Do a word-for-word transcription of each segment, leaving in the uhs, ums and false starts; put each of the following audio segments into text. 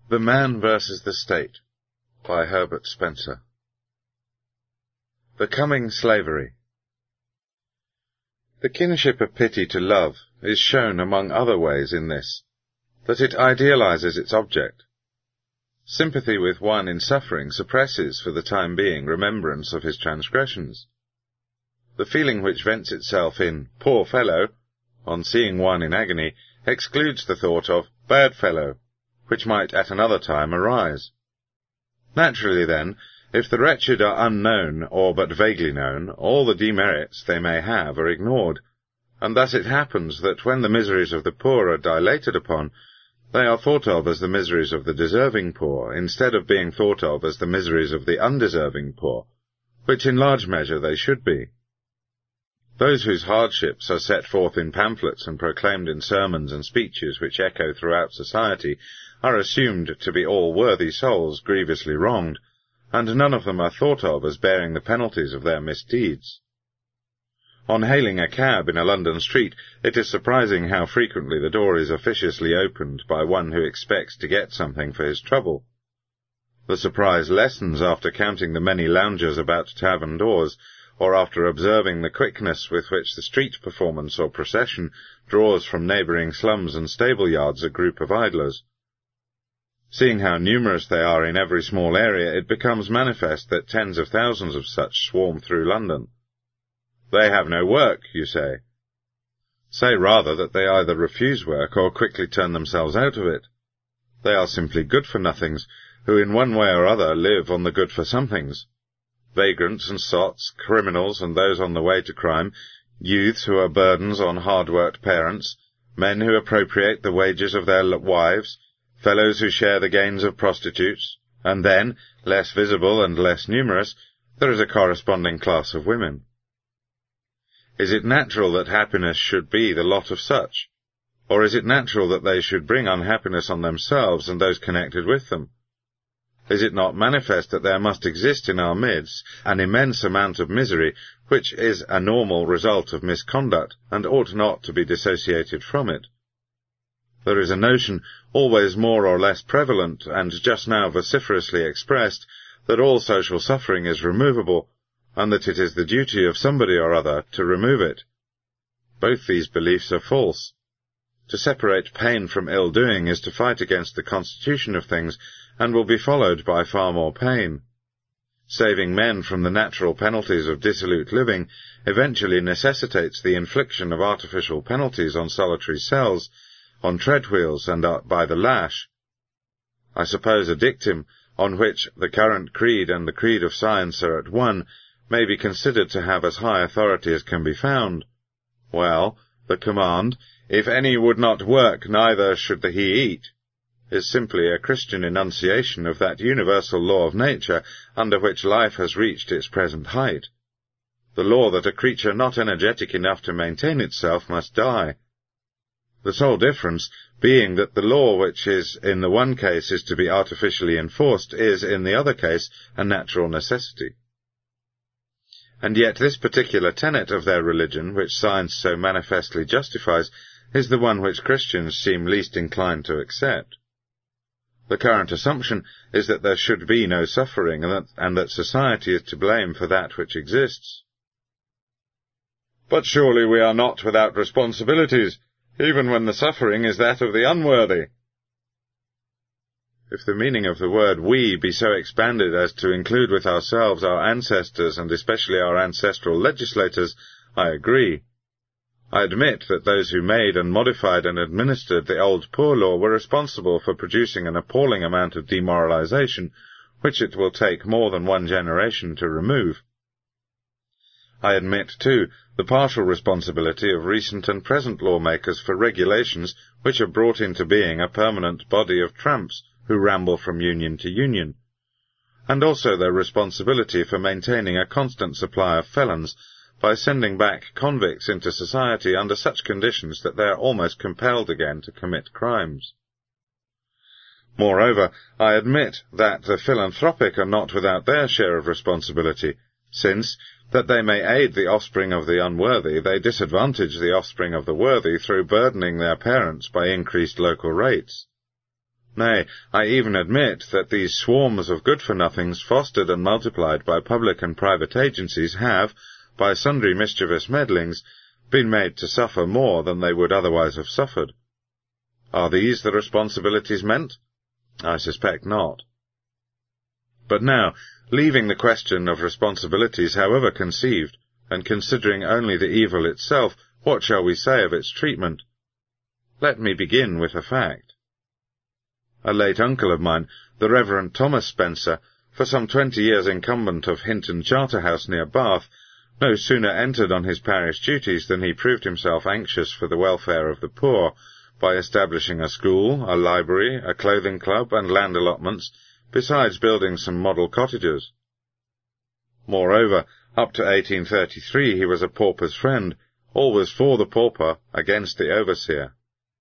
The Man versus the State by Herbert Spencer. The Coming Slavery. The kinship of pity to love is shown among other ways in this, that it idealizes its object. Sympathy with one in suffering suppresses for the time being remembrance of his transgressions. The feeling which vents itself in poor fellow, on seeing one in agony, excludes the thought of bad fellow, which might at another time arise. Naturally, then, if the wretched are unknown or but vaguely known, all the demerits they may have are ignored, and thus it happens that when the miseries of the poor are dilated upon, they are thought of as the miseries of the deserving poor, instead of being thought of as the miseries of the undeserving poor, which in large measure they should be. Those whose hardships are set forth in pamphlets and proclaimed in sermons and speeches which echo throughout society are assumed to be all worthy souls grievously wronged, and none of them are thought of as bearing the penalties of their misdeeds. On hailing a cab in a London street, it is surprising how frequently the door is officiously opened by one who expects to get something for his trouble. The surprise lessens after counting the many loungers about tavern doors, or after observing the quickness with which the street performance or procession draws from neighbouring slums and stable-yards a group of idlers. Seeing how numerous they are in every small area, it becomes manifest that tens of thousands of such swarm through London. They have no work, you say. Say rather that they either refuse work or quickly turn themselves out of it. They are simply good-for-nothings, who in one way or other live on the good-for-somethings. Vagrants and sots, criminals and those on the way to crime, youths who are burdens on hard-worked parents, men who appropriate the wages of their wives, fellows who share the gains of prostitutes, and then, less visible and less numerous, there is a corresponding class of women. Is it natural that happiness should be the lot of such? Or is it natural that they should bring unhappiness on themselves and those connected with them? Is it not manifest that there must exist in our midst an immense amount of misery, which is a normal result of misconduct, and ought not to be dissociated from it? There is a notion, always more or less prevalent, and just now vociferously expressed, that all social suffering is removable, and that it is the duty of somebody or other to remove it. Both these beliefs are false. To separate pain from ill-doing is to fight against the constitution of things, and will be followed by far more pain. Saving men from the natural penalties of dissolute living eventually necessitates the infliction of artificial penalties on solitary cells, on treadwheels, and by the lash. I suppose a dictum, on which the current creed and the creed of science are at one, may be considered to have as high authority as can be found. Well, the command, if any would not work, neither should he eat, is simply a Christian enunciation of that universal law of nature under which life has reached its present height, the law that a creature not energetic enough to maintain itself must die. The sole difference being that the law which is in the one case is to be artificially enforced is in the other case a natural necessity. And yet this particular tenet of their religion, which science so manifestly justifies, is the one which Christians seem least inclined to accept. The current assumption is that there should be no suffering, and that, and that society is to blame for that which exists. But surely we are not without responsibilities, even when the suffering is that of the unworthy. If the meaning of the word we be so expanded as to include with ourselves our ancestors, and especially our ancestral legislators, I agree. I admit that those who made and modified and administered the old poor law were responsible for producing an appalling amount of demoralization, which it will take more than one generation to remove. I admit, too, the partial responsibility of recent and present lawmakers for regulations which have brought into being a permanent body of tramps who ramble from union to union, and also their responsibility for maintaining a constant supply of felons by sending back convicts into society under such conditions that they are almost compelled again to commit crimes. Moreover, I admit that the philanthropic are not without their share of responsibility, since, that they may aid the offspring of the unworthy, they disadvantage the offspring of the worthy through burdening their parents by increased local rates. Nay, I even admit that these swarms of good-for-nothings fostered and multiplied by public and private agencies have, by sundry mischievous meddlings, been made to suffer more than they would otherwise have suffered. Are these the responsibilities meant? I suspect not. But now, leaving the question of responsibilities however conceived, and considering only the evil itself, what shall we say of its treatment? Let me begin with a fact. A late uncle of mine, the Reverend Thomas Spencer, for some twenty years incumbent of Hinton Charterhouse near Bath, no sooner entered on his parish duties than he proved himself anxious for the welfare of the poor, by establishing a school, a library, a clothing club, and land allotments, besides building some model cottages. Moreover, up to eighteen thirty-three he was a pauper's friend, always for the pauper, against the overseer.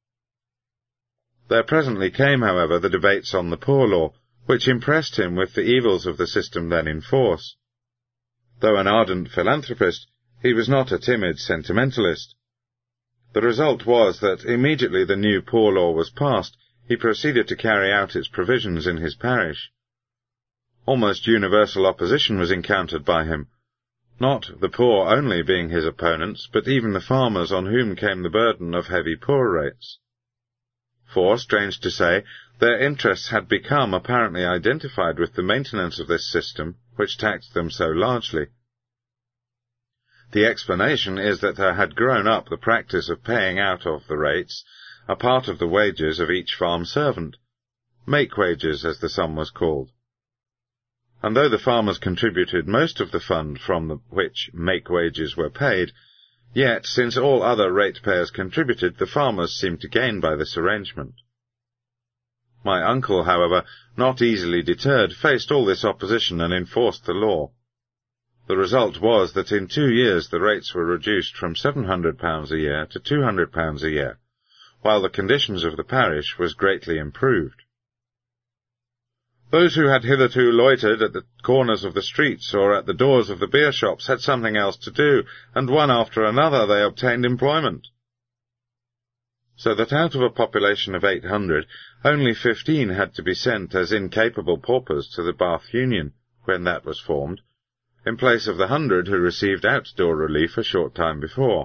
There presently came, however, the debates on the Poor Law, which impressed him with the evils of the system then in force. Though an ardent philanthropist, he was not a timid sentimentalist. The result was that immediately the new Poor Law was passed, he proceeded to carry out its provisions in his parish. Almost universal opposition was encountered by him, not the poor only being his opponents, but even the farmers on whom came the burden of heavy poor rates. For, strange to say, their interests had become apparently identified with the maintenance of this system, which taxed them so largely. The explanation is that there had grown up the practice of paying out of the rates a part of the wages of each farm servant, make-wages as the sum was called. And though the farmers contributed most of the fund from the which make-wages were paid, yet, since all other ratepayers contributed, the farmers seemed to gain by this arrangement. My uncle, however, not easily deterred, faced all this opposition and enforced the law. The result was that in two years the rates were reduced from seven hundred pounds a year to two hundred pounds a year, while the conditions of the parish was greatly improved. Those who had hitherto loitered at the corners of the streets or at the doors of the beer shops had something else to do, and one after another they obtained employment. So that out of a population of eight hundred, only fifteen had to be sent as incapable paupers to the Bath Union, when that was formed, in place of the hundred who received outdoor relief a short time before.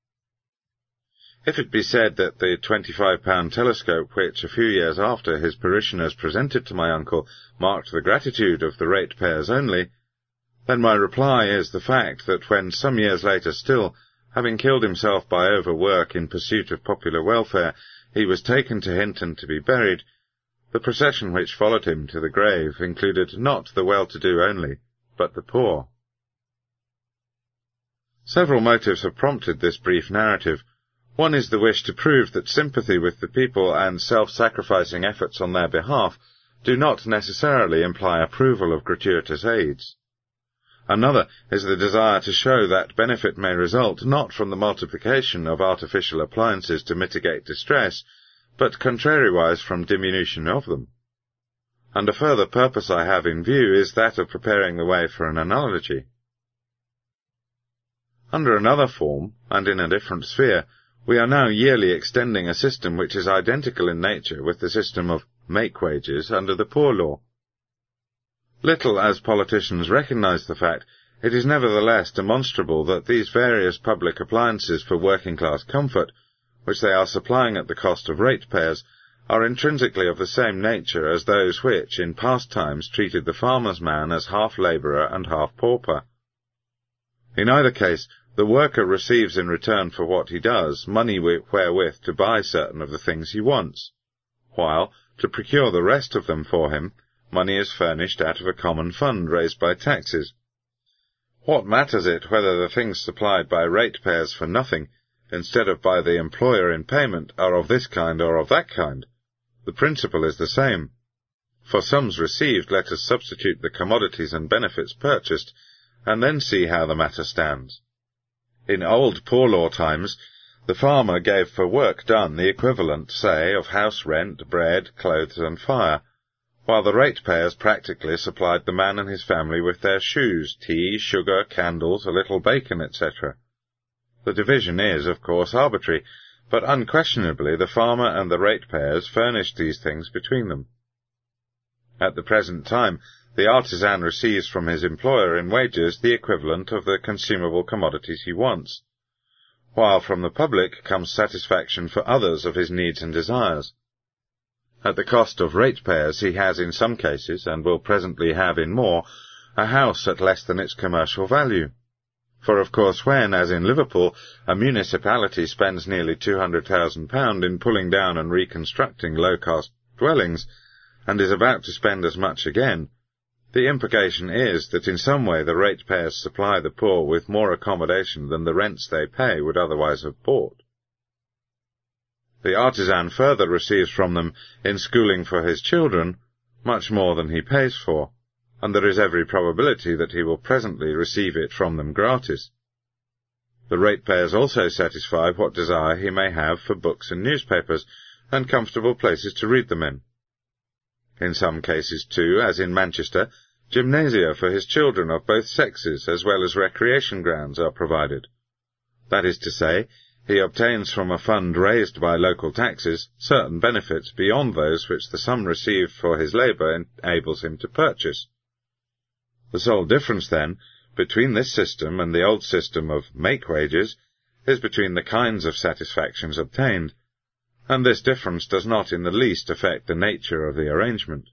If it be said that the twenty-five pound telescope which, a few years after, his parishioners presented to my uncle marked the gratitude of the ratepayers only, then my reply is the fact that when some years later still, having killed himself by overwork in pursuit of popular welfare, he was taken to Hinton to be buried, the procession which followed him to the grave included not the well-to-do only, but the poor. Several motives have prompted this brief narrative. One is the wish to prove that sympathy with the people and self-sacrificing efforts on their behalf do not necessarily imply approval of gratuitous aids. Another is the desire to show that benefit may result not from the multiplication of artificial appliances to mitigate distress, but contrariwise from diminution of them. And a further purpose I have in view is that of preparing the way for an analogy. Under another form, and in a different sphere, we are now yearly extending a system which is identical in nature with the system of make-wages under the Poor Law. Little as politicians recognize the fact, it is nevertheless demonstrable that these various public appliances for working-class comfort, which they are supplying at the cost of ratepayers, are intrinsically of the same nature as those which, in past times, treated the farmer's man as half-labourer and half-pauper. In either case, the worker receives in return for what he does money wherewith to buy certain of the things he wants, while, to procure the rest of them for him, money is furnished out of a common fund raised by taxes. What matters it whether the things supplied by ratepayers for nothing, instead of by the employer in payment, are of this kind or of that kind? The principle is the same. For sums received, let us substitute the commodities and benefits purchased, and then see how the matter stands. In old Poor Law times, the farmer gave for work done the equivalent, say, of house rent, bread, clothes, and fire, while the ratepayers practically supplied the man and his family with their shoes, tea, sugar, candles, a little bacon, et cetera. The division is, of course, arbitrary, but unquestionably the farmer and the ratepayers furnished these things between them. At the present time, the artisan receives from his employer in wages the equivalent of the consumable commodities he wants, while from the public comes satisfaction for others of his needs and desires. At the cost of ratepayers he has in some cases, and will presently have in more, a house at less than its commercial value. For of course when, as in Liverpool, a municipality spends nearly two hundred thousand pounds in pulling down and reconstructing low-cost dwellings, and is about to spend as much again, the implication is that in some way the ratepayers supply the poor with more accommodation than the rents they pay would otherwise have bought. The artisan further receives from them, in schooling for his children, much more than he pays for, and there is every probability that he will presently receive it from them gratis. The ratepayers also satisfy what desire he may have for books and newspapers, and comfortable places to read them in. In some cases, too, as in Manchester, gymnasia for his children of both sexes, as well as recreation grounds, are provided. That is to say, he obtains from a fund raised by local taxes certain benefits beyond those which the sum received for his labour enables him to purchase. The sole difference, then, between this system and the old system of make-wages is between the kinds of satisfactions obtained, and this difference does not in the least affect the nature of the arrangement.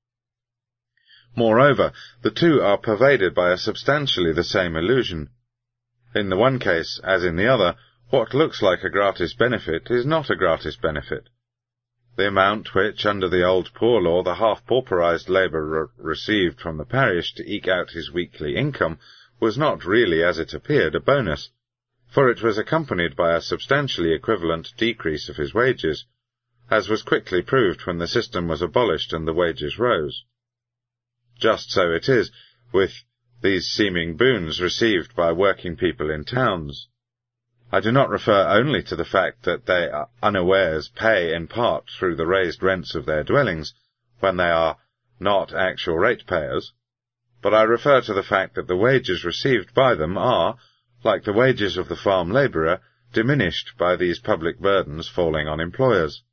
Moreover, the two are pervaded by a substantially the same illusion. In the one case, as in the other, what looks like a gratis benefit is not a gratis benefit. The amount which, under the old poor law, the half-pauperized labourer received from the parish to eke out his weekly income was not really, as it appeared, a bonus, for it was accompanied by a substantially equivalent decrease of his wages, as was quickly proved when the system was abolished and the wages rose. Just so it is with these seeming boons received by working people in towns. I do not refer only to the fact that they unawares pay in part through the raised rents of their dwellings, when they are not actual ratepayers, but I refer to the fact that the wages received by them are, like the wages of the farm labourer, diminished by these public burdens falling on employers.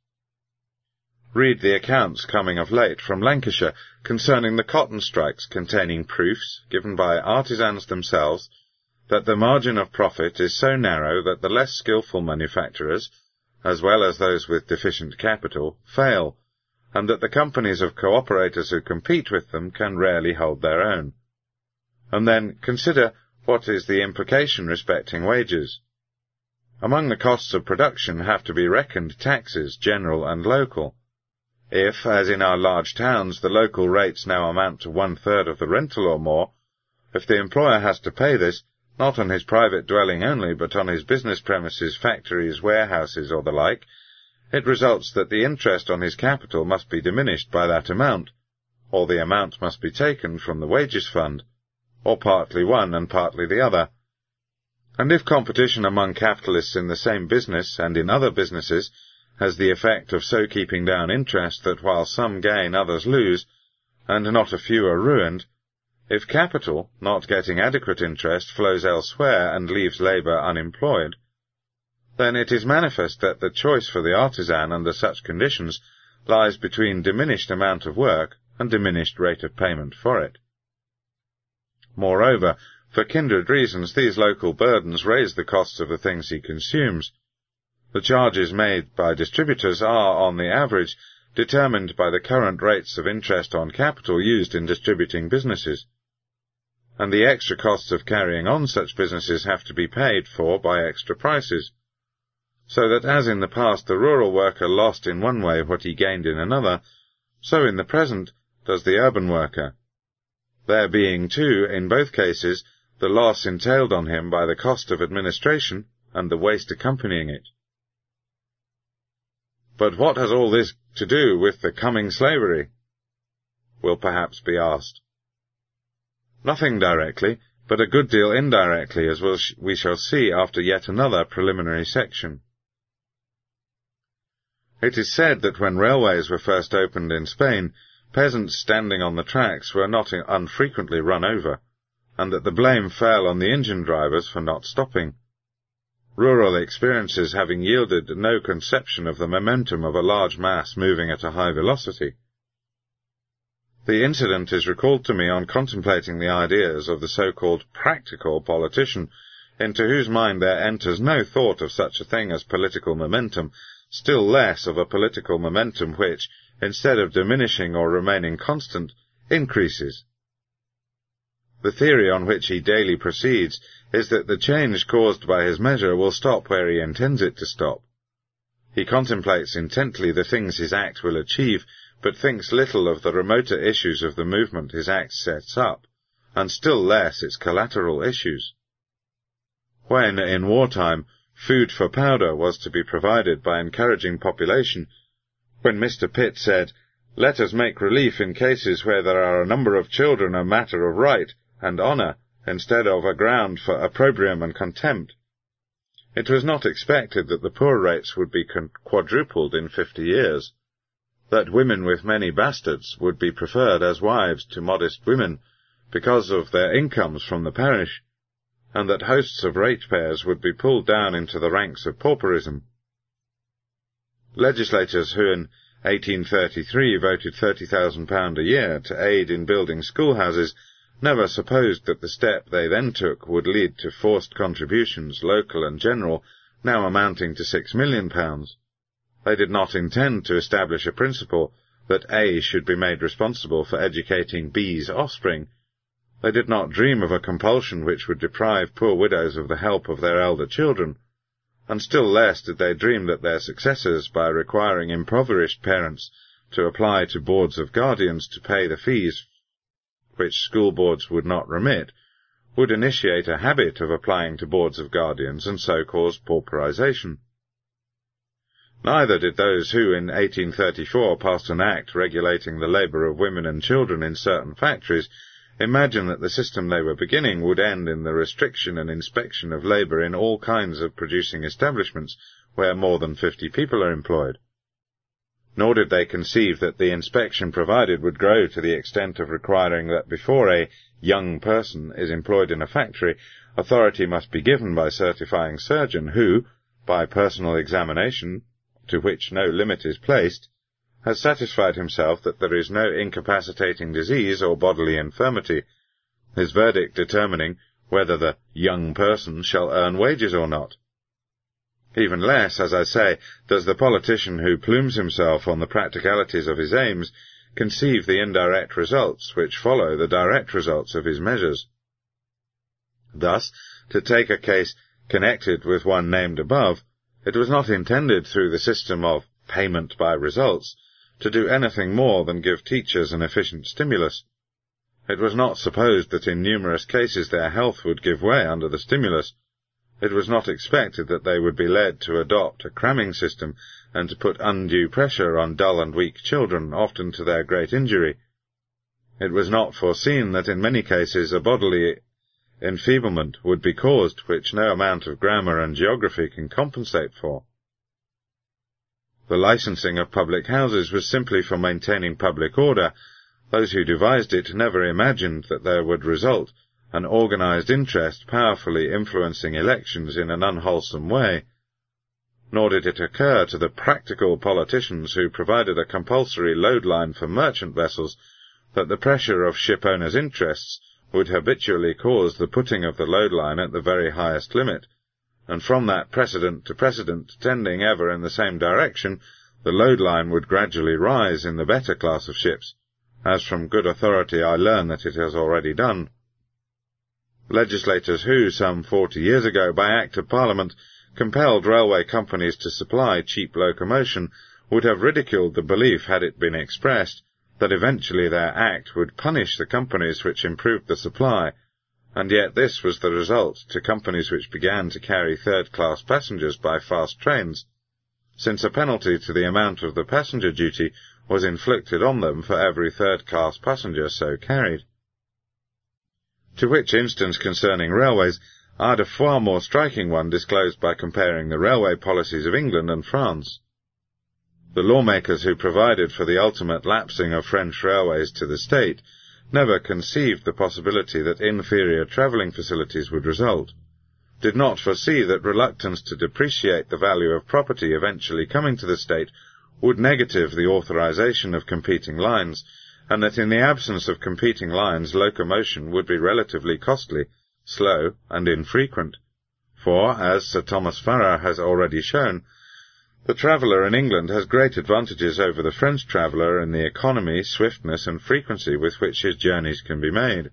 Read the accounts coming of late from Lancashire concerning the cotton strikes, containing proofs, given by artisans themselves, that the margin of profit is so narrow that the less skilful manufacturers, as well as those with deficient capital, fail, and that the companies of co-operators who compete with them can rarely hold their own. And then consider what is the implication respecting wages. Among the costs of production have to be reckoned taxes, general and local. If, as in our large towns, the local rates now amount to one-third of the rental or more, if the employer has to pay this, not on his private dwelling only, but on his business premises, factories, warehouses, or the like, it results that the interest on his capital must be diminished by that amount, or the amount must be taken from the wages fund, or partly one and partly the other. And if competition among capitalists in the same business and in other businesses has the effect of so keeping down interest that while some gain others lose, and not a few are ruined, if capital, not getting adequate interest, flows elsewhere and leaves labour unemployed, then it is manifest that the choice for the artisan under such conditions lies between diminished amount of work and diminished rate of payment for it. Moreover, for kindred reasons, these local burdens raise the costs of the things he consumes. The charges made by distributors are, on the average, determined by the current rates of interest on capital used in distributing businesses, and the extra costs of carrying on such businesses have to be paid for by extra prices, so that as in the past the rural worker lost in one way what he gained in another, so in the present does the urban worker, there being, too, in both cases, the loss entailed on him by the cost of administration and the waste accompanying it. But what has all this to do with the coming slavery? Will perhaps be asked. Nothing directly, but a good deal indirectly, as we'll sh we shall see after yet another preliminary section. It is said that when railways were first opened in Spain, peasants standing on the tracks were not unfrequently run over, and that the blame fell on the engine drivers for not stopping. rural experiences having yielded no conception of the momentum of a large mass moving at a high velocity. The incident is recalled to me on contemplating the ideas of the so-called practical politician, into whose mind there enters no thought of such a thing as political momentum, still less of a political momentum which, instead of diminishing or remaining constant, increases. The theory on which he daily proceeds is that the change caused by his measure will stop where he intends it to stop. He contemplates intently the things his act will achieve, but thinks little of the remoter issues of the movement his act sets up, and still less its collateral issues. When, in wartime, food for powder was to be provided by encouraging population, when Mister Pitt said, "Let us make relief in cases where there are a number of children a matter of right and honour, instead of a ground for opprobrium and contempt," it was not expected that the poor rates would be quadrupled in fifty years, that women with many bastards would be preferred as wives to modest women because of their incomes from the parish, and that hosts of ratepayers would be pulled down into the ranks of pauperism. Legislators who in eighteen thirty-three voted thirty thousand pounds a year to aid in building schoolhouses never supposed that the step they then took would lead to forced contributions, local and general, now amounting to six million pounds. They did not intend to establish a principle that A should be made responsible for educating B's offspring. They did not dream of a compulsion which would deprive poor widows of the help of their elder children, and still less did they dream that their successors, by requiring impoverished parents to apply to boards of guardians to pay the fees which school boards would not remit, would initiate a habit of applying to boards of guardians and so cause pauperization. Neither did those who in eighteen thirty-four passed an act regulating the labour of women and children in certain factories imagine that the system they were beginning would end in the restriction and inspection of labour in all kinds of producing establishments where more than fifty people are employed. Nor did they conceive that the inspection provided would grow to the extent of requiring that before a young person is employed in a factory, authority must be given by certifying surgeon who, by personal examination, to which no limit is placed, has satisfied himself that there is no incapacitating disease or bodily infirmity, his verdict determining whether the young person shall earn wages or not. Even less, as I say, does the politician who plumes himself on the practicalities of his aims conceive the indirect results which follow the direct results of his measures. Thus, to take a case connected with one named above, it was not intended through the system of payment by results to do anything more than give teachers an efficient stimulus. It was not supposed that in numerous cases their health would give way under the stimulus. It was not expected that they would be led to adopt a cramming system and to put undue pressure on dull and weak children, often to their great injury. It was not foreseen that in many cases a bodily enfeeblement would be caused which no amount of grammar and geography can compensate for. The licensing of public houses was simply for maintaining public order. Those who devised it never imagined that there would result an organized interest powerfully influencing elections in an unwholesome way. Nor did it occur to the practical politicians who provided a compulsory load line for merchant vessels that the pressure of ship owners' interests would habitually cause the putting of the load line at the very highest limit, and from that precedent to precedent tending ever in the same direction, the load line would gradually rise in the better class of ships, as from good authority I learn that it has already done. Legislators who, some forty years ago, by Act of Parliament, compelled railway companies to supply cheap locomotion, would have ridiculed the belief, had it been expressed, that eventually their act would punish the companies which improved the supply, and yet this was the result to companies which began to carry third-class passengers by fast trains, since a penalty to the amount of the passenger duty was inflicted on them for every third-class passenger so carried. To which instance concerning railways, I had a far more striking one disclosed by comparing the railway policies of England and France. The lawmakers who provided for the ultimate lapsing of French railways to the state never conceived the possibility that inferior travelling facilities would result, did not foresee that reluctance to depreciate the value of property eventually coming to the state would negative the authorization of competing lines, and that in the absence of competing lines locomotion would be relatively costly, slow, and infrequent. For, as Sir Thomas Farrar has already shown, the traveller in England has great advantages over the French traveller in the economy, swiftness, and frequency with which his journeys can be made.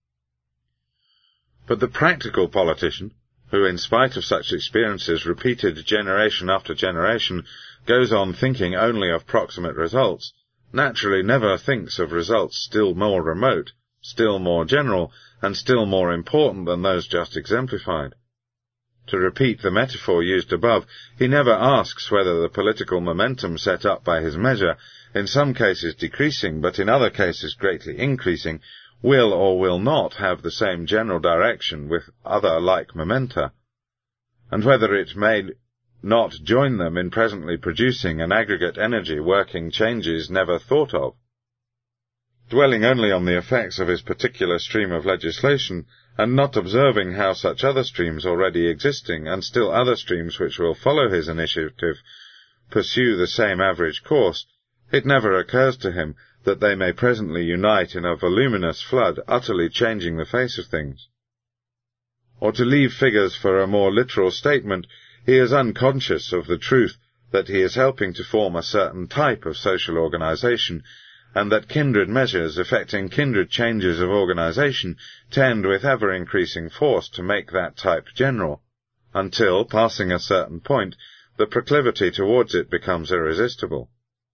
But the practical politician, who in spite of such experiences repeated generation after generation goes on thinking only of proximate results, naturally never thinks of results still more remote, still more general, and still more important than those just exemplified. To repeat the metaphor used above, he never asks whether the political momentum set up by his measure, in some cases decreasing, but in other cases greatly increasing, will or will not have the same general direction with other like momenta, and whether it may not join them in presently producing an aggregate energy working changes never thought of. Dwelling only on the effects of his particular stream of legislation, and not observing how such other streams already existing, and still other streams which will follow his initiative, pursue the same average course, it never occurs to him that they may presently unite in a voluminous flood utterly changing the face of things. Or to leave figures for a more literal statement, he is unconscious of the truth that he is helping to form a certain type of social organization, and that kindred measures effecting kindred changes of organization tend with ever-increasing force to make that type general, until, passing a certain point, the proclivity towards it becomes irresistible.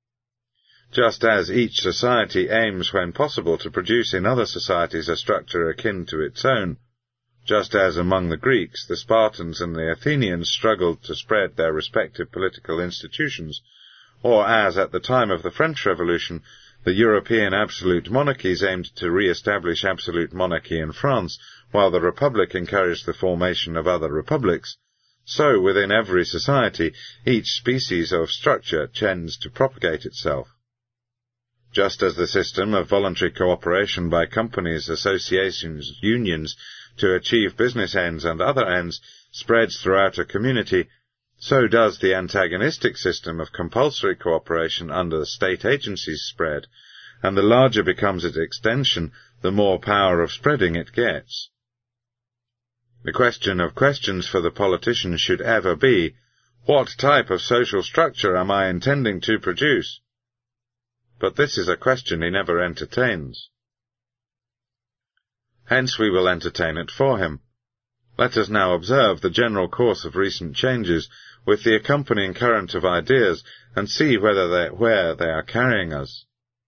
Just as each society aims when possible to produce in other societies a structure akin to its own, just as among the Greeks the Spartans and the Athenians struggled to spread their respective political institutions, or as at the time of the French Revolution the European absolute monarchies aimed to re-establish absolute monarchy in France, while the Republic encouraged the formation of other republics, so within every society each species of structure tends to propagate itself. Just as the system of voluntary cooperation by companies, associations, unions, to achieve business ends and other ends spreads throughout a community, so does the antagonistic system of compulsory cooperation under the state agencies spread, and the larger becomes its extension, the more power of spreading it gets. The question of questions for the politician should ever be, what type of social structure am I intending to produce? But this is a question he never entertains. Hence we will entertain it for him. Let us now observe the general course of recent changes, with the accompanying current of ideas, and see whether they, where they are carrying us.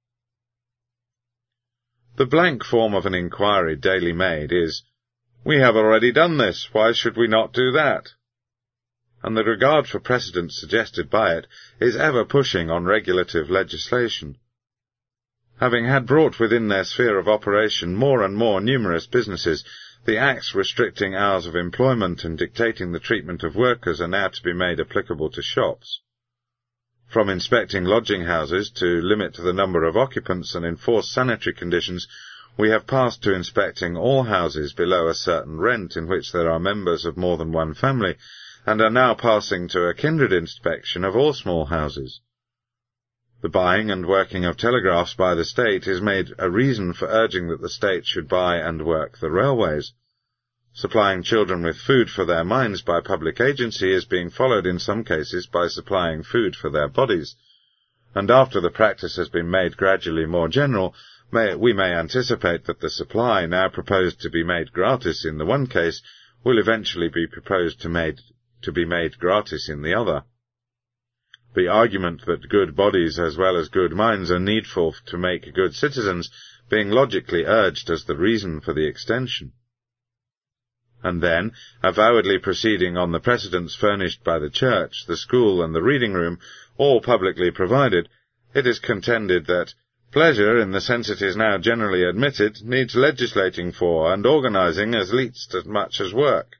The blank form of an inquiry daily made is, "We have already done this, why should we not do that?" And the regard for precedent suggested by it is ever pushing on regulative legislation. Having had brought within their sphere of operation more and more numerous businesses, the acts restricting hours of employment and dictating the treatment of workers are now to be made applicable to shops. From inspecting lodging-houses to limit the number of occupants and enforce sanitary conditions, we have passed to inspecting all houses below a certain rent in which there are members of more than one family, and are now passing to a kindred inspection of all small houses. The buying and working of telegraphs by the state is made a reason for urging that the state should buy and work the railways. Supplying children with food for their minds by public agency is being followed in some cases by supplying food for their bodies, and after the practice has been made gradually more general, may, we may anticipate that the supply now proposed to be made gratis in the one case will eventually be proposed to, made, to be made gratis in the other. The argument that good bodies as well as good minds are needful to make good citizens being logically urged as the reason for the extension. And then, avowedly proceeding on the precedents furnished by the church, the school, and the reading room, all publicly provided, it is contended that pleasure, in the sense it is now generally admitted, needs legislating for and organizing as least as much as work.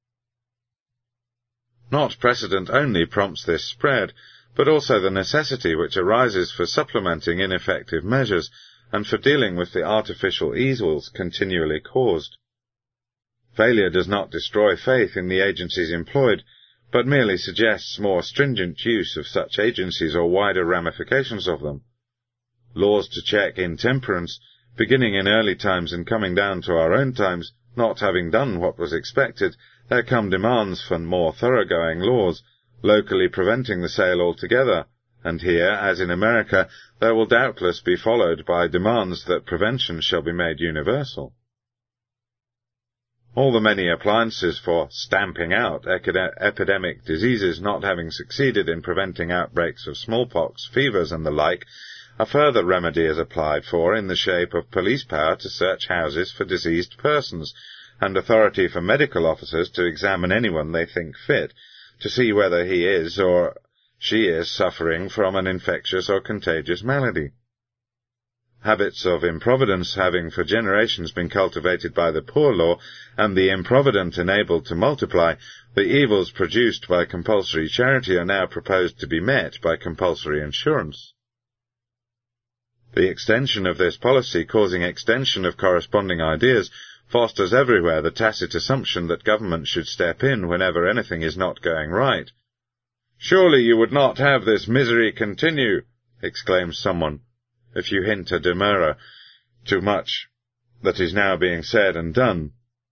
Not precedent only prompts this spread, but also the necessity which arises for supplementing ineffective measures, and for dealing with the artificial evils continually caused. Failure does not destroy faith in the agencies employed, but merely suggests more stringent use of such agencies or wider ramifications of them. Laws to check intemperance, beginning in early times and coming down to our own times, not having done what was expected, there come demands for more thoroughgoing laws, locally preventing the sale altogether, and here, as in America, there will doubtless be followed by demands that prevention shall be made universal. All the many appliances for stamping out epidemic diseases not having succeeded in preventing outbreaks of smallpox, fevers, and the like, a further remedy is applied for in the shape of police power to search houses for diseased persons, and authority for medical officers to examine anyone they think fit, to see whether he is or she is suffering from an infectious or contagious malady. Habits of improvidence having for generations been cultivated by the poor law, and the improvident enabled to multiply, the evils produced by compulsory charity are now proposed to be met by compulsory insurance. The extension of this policy, causing extension of corresponding ideas, fosters everywhere the tacit assumption that government should step in whenever anything is not going right. "Surely you would not have this misery continue," exclaims someone, if you hint a demurrer to much that is now being said and done.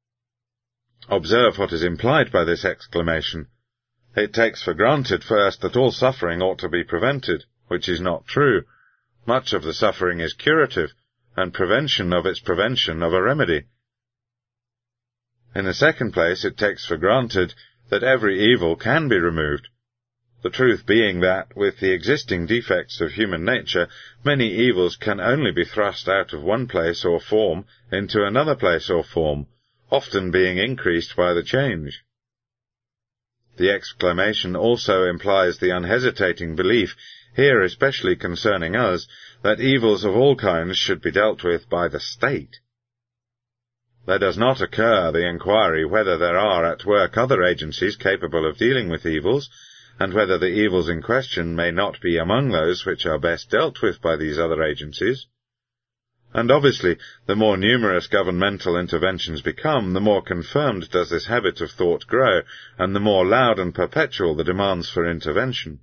Observe what is implied by this exclamation. It takes for granted first that all suffering ought to be prevented, which is not true. Much of the suffering is curative, and prevention of its prevention of a remedy. In the second place, it takes for granted that every evil can be removed, the truth being that, with the existing defects of human nature, many evils can only be thrust out of one place or form into another place or form, often being increased by the change. The exclamation also implies the unhesitating belief, here especially concerning us, that evils of all kinds should be dealt with by the state. There does not occur the inquiry whether there are at work other agencies capable of dealing with evils, and whether the evils in question may not be among those which are best dealt with by these other agencies. And obviously, the more numerous governmental interventions become, the more confirmed does this habit of thought grow, and the more loud and perpetual the demands for intervention.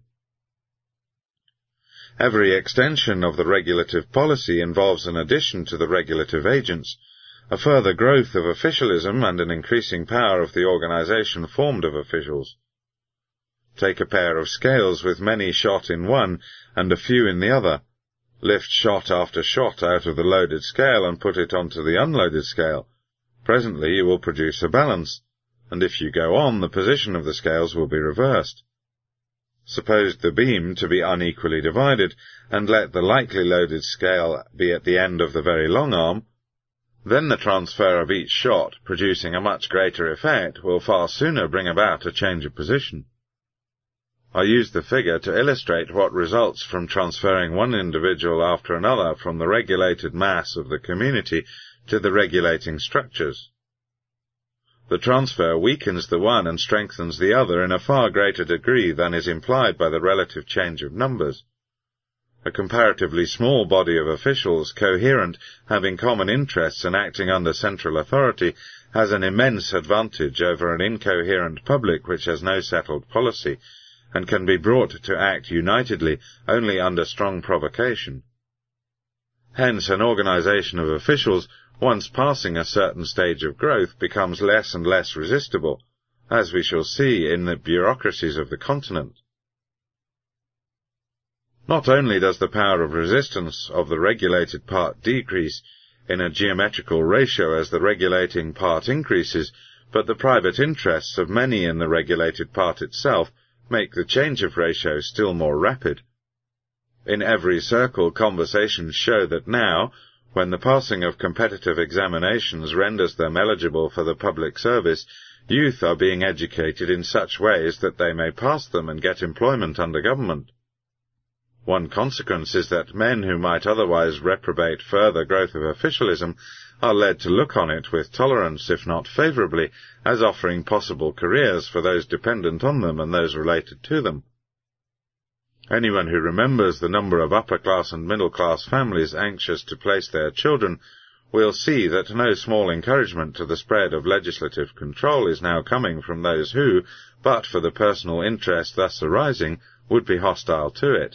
Every extension of the regulative policy involves an addition to the regulative agents, a further growth of officialism and an increasing power of the organization formed of officials. Take a pair of scales with many shot in one and a few in the other. Lift shot after shot out of the loaded scale and put it onto the unloaded scale. Presently you will produce a balance, and if you go on, the position of the scales will be reversed. Suppose the beam to be unequally divided, and let the lightly loaded scale be at the end of the very long arm. Then the transfer of each shot, producing a much greater effect, will far sooner bring about a change of position. I use the figure to illustrate what results from transferring one individual after another from the regulated mass of the community to the regulating structures. The transfer weakens the one and strengthens the other in a far greater degree than is implied by the relative change of numbers. A comparatively small body of officials, coherent, having common interests and acting under central authority, has an immense advantage over an incoherent public which has no settled policy, and can be brought to act unitedly only under strong provocation. Hence, an organization of officials, once passing a certain stage of growth, becomes less and less resistible, as we shall see in the bureaucracies of the continent. Not only does the power of resistance of the regulated part decrease in a geometrical ratio as the regulating part increases, but the private interests of many in the regulated part itself make the change of ratio still more rapid. In every circle, conversations show that now, when the passing of competitive examinations renders them eligible for the public service, youth are being educated in such ways that they may pass them and get employment under government. One consequence is that men who might otherwise reprobate further growth of officialism are led to look on it with tolerance, if not favourably, as offering possible careers for those dependent on them and those related to them. Anyone who remembers the number of upper-class and middle-class families anxious to place their children, we'll see that no small encouragement to the spread of legislative control is now coming from those who, but for the personal interest thus arising, would be hostile to it.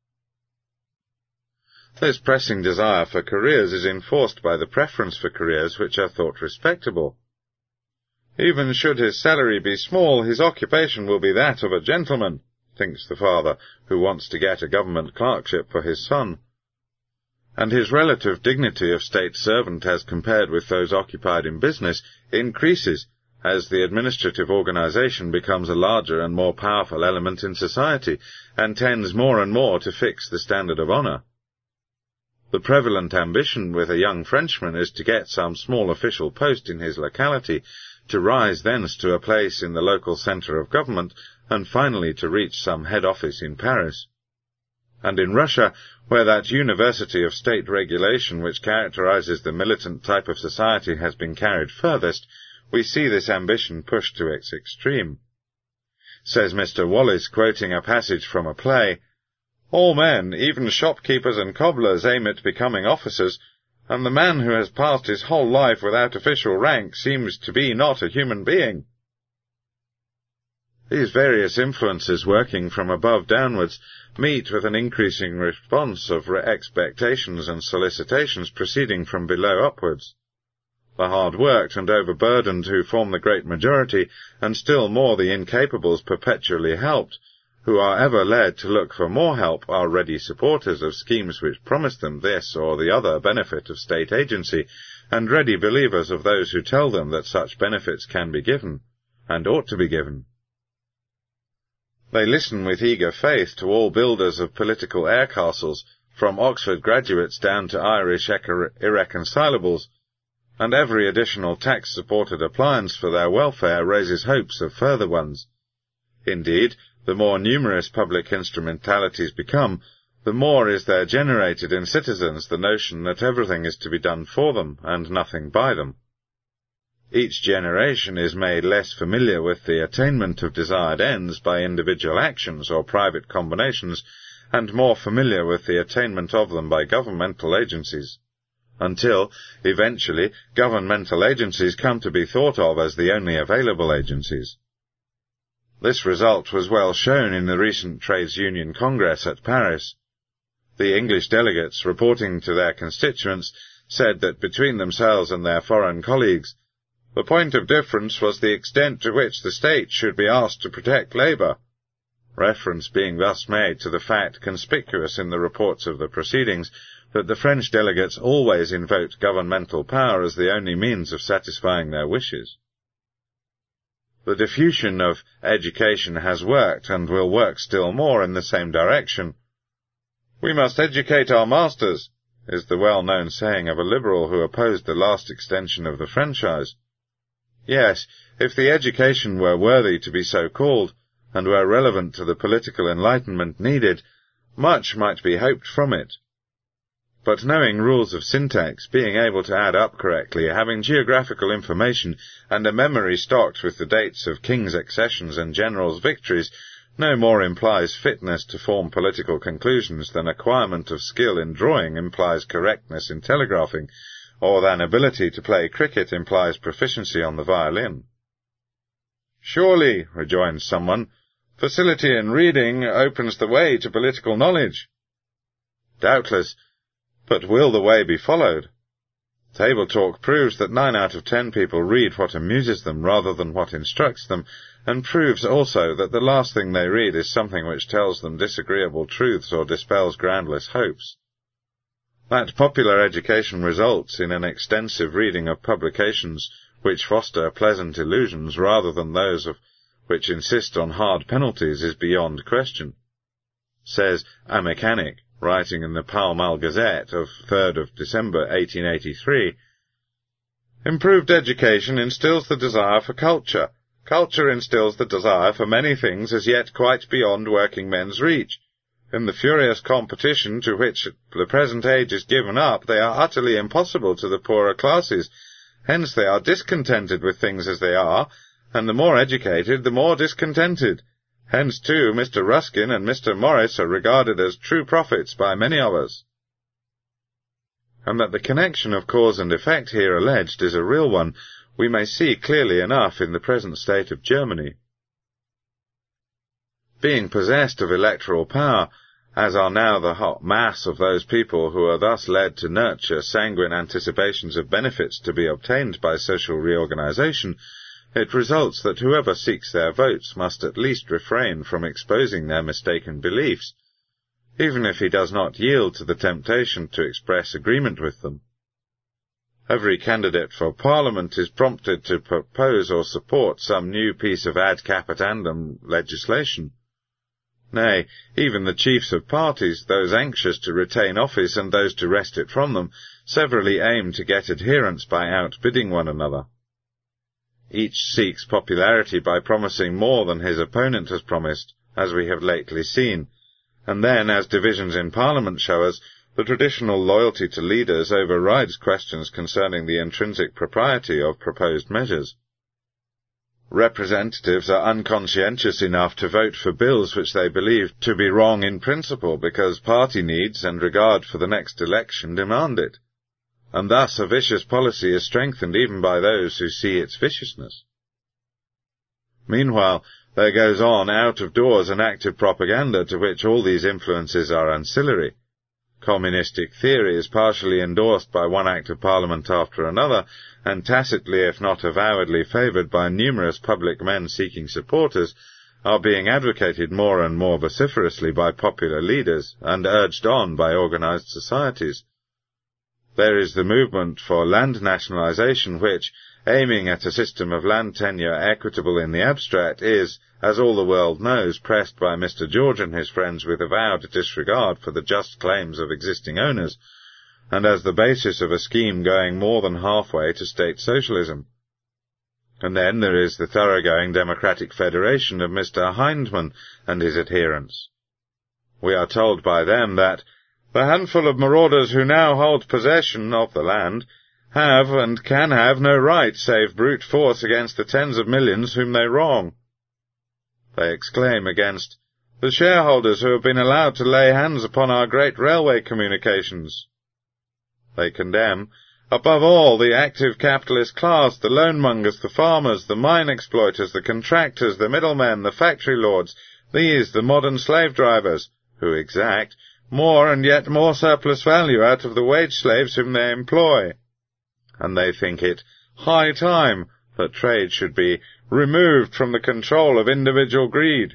This pressing desire for careers is enforced by the preference for careers which are thought respectable. Even should his salary be small, his occupation will be that of a gentleman, thinks the father, who wants to get a government clerkship for his son. And his relative dignity of state servant as compared with those occupied in business increases as the administrative organization becomes a larger and more powerful element in society, and tends more and more to fix the standard of honor. The prevalent ambition with a young Frenchman is to get some small official post in his locality, to rise thence to a place in the local centre of government, and finally to reach some head office in Paris. And in Russia, where that university of state regulation which characterizes the militant type of society has been carried furthest, we see this ambition pushed to its extreme. Says Mister Wallace, quoting a passage from a play, "All men, even shopkeepers and cobblers, aim at becoming officers, and the man who has passed his whole life without official rank seems to be not a human being." These various influences working from above downwards meet with an increasing response of expectations and solicitations proceeding from below upwards. The hard-worked and overburdened who form the great majority, and still more the incapables perpetually helped, who are ever led to look for more help, are ready supporters of schemes which promise them this or the other benefit of state agency, and ready believers of those who tell them that such benefits can be given, and ought to be given. They listen with eager faith to all builders of political air castles, from Oxford graduates down to Irish irreconcilables, and every additional tax-supported appliance for their welfare raises hopes of further ones. Indeed, the more numerous public instrumentalities become, the more is there generated in citizens the notion that everything is to be done for them, and nothing by them. Each generation is made less familiar with the attainment of desired ends by individual actions or private combinations, and more familiar with the attainment of them by governmental agencies, until, eventually, governmental agencies come to be thought of as the only available agencies. This result was well shown in the recent Trades Union Congress at Paris. The English delegates, reporting to their constituents, said that between themselves and their foreign colleagues, the point of difference was the extent to which the state should be asked to protect labour, reference being thus made to the fact conspicuous in the reports of the proceedings that the French delegates always invoked governmental power as the only means of satisfying their wishes. The diffusion of education has worked and will work still more in the same direction. "We must educate our masters," is the well-known saying of a liberal who opposed the last extension of the franchise. Yes, if the education were worthy to be so called, and were relevant to the political enlightenment needed, much might be hoped from it. But knowing rules of syntax, being able to add up correctly, having geographical information, and a memory stocked with the dates of kings' accessions and generals' victories, no more implies fitness to form political conclusions than acquirement of skill in drawing implies correctness in telegraphing, or than ability to play cricket implies proficiency on the violin. "Surely," rejoins someone, "facility in reading opens the way to political knowledge." Doubtless, but will the way be followed? Table talk proves that nine out of ten people read what amuses them rather than what instructs them, and proves also that the last thing they read is something which tells them disagreeable truths or dispels groundless hopes. That popular education results in an extensive reading of publications which foster pleasant illusions rather than those of which insist on hard penalties is beyond question. Says a mechanic, writing in the Pall Mall Gazette of third of December eighteen eighty-three, "Improved education instills the desire for culture. Culture instills the desire for many things as yet quite beyond working men's reach. In the furious competition to which the present age is given up, they are utterly impossible to the poorer classes. Hence they are discontented with things as they are, and the more educated, the more discontented. Hence, too, Mister Ruskin and Mister Morris are regarded as true prophets by many of us." and that the connection of cause and effect here alleged is a real one, we may see clearly enough in the present state of Germany. Being possessed of electoral power, as are now the hot mass of those people who are thus led to nurture sanguine anticipations of benefits to be obtained by social reorganization, it results that whoever seeks their votes must at least refrain from exposing their mistaken beliefs, even if he does not yield to the temptation to express agreement with them. Every candidate for Parliament is prompted to propose or support some new piece of ad capitandum legislation. Nay, even the chiefs of parties, those anxious to retain office and those to wrest it from them, severally aim to get adherents by outbidding one another. Each seeks popularity by promising more than his opponent has promised, as we have lately seen, and then, as divisions in Parliament show us, the traditional loyalty to leaders overrides questions concerning the intrinsic propriety of proposed measures. Representatives are unconscientious enough to vote for bills which they believe to be wrong in principle because party needs and regard for the next election demand it, and thus a vicious policy is strengthened even by those who see its viciousness. Meanwhile, there goes on out of doors an active propaganda to which all these influences are ancillary. Communistic theory is partially endorsed by one Act of Parliament after another, and tacitly, if not avowedly, favoured by numerous public men seeking supporters, are being advocated more and more vociferously by popular leaders, and urged on by organised societies. There is the movement for land nationalisation which, aiming at a system of land tenure equitable in the abstract, is, as all the world knows, pressed by Mister George and his friends with avowed disregard for the just claims of existing owners, and as the basis of a scheme going more than halfway to state socialism. And then there is the thoroughgoing democratic federation of Mister Hindman and his adherents. We are told by them that the handful of marauders who now hold possession of the land have and can have no right save brute force against the tens of millions whom they wrong. They exclaim against the shareholders who have been allowed to lay hands upon our great railway communications. They condemn, above all, the active capitalist class, the loanmongers, the farmers, the mine exploiters, the contractors, the middlemen, the factory lords, these, the modern slave drivers, who exact more and yet more surplus value out of the wage slaves whom they employ. And they think it high time that trade should be removed from the control of individual greed.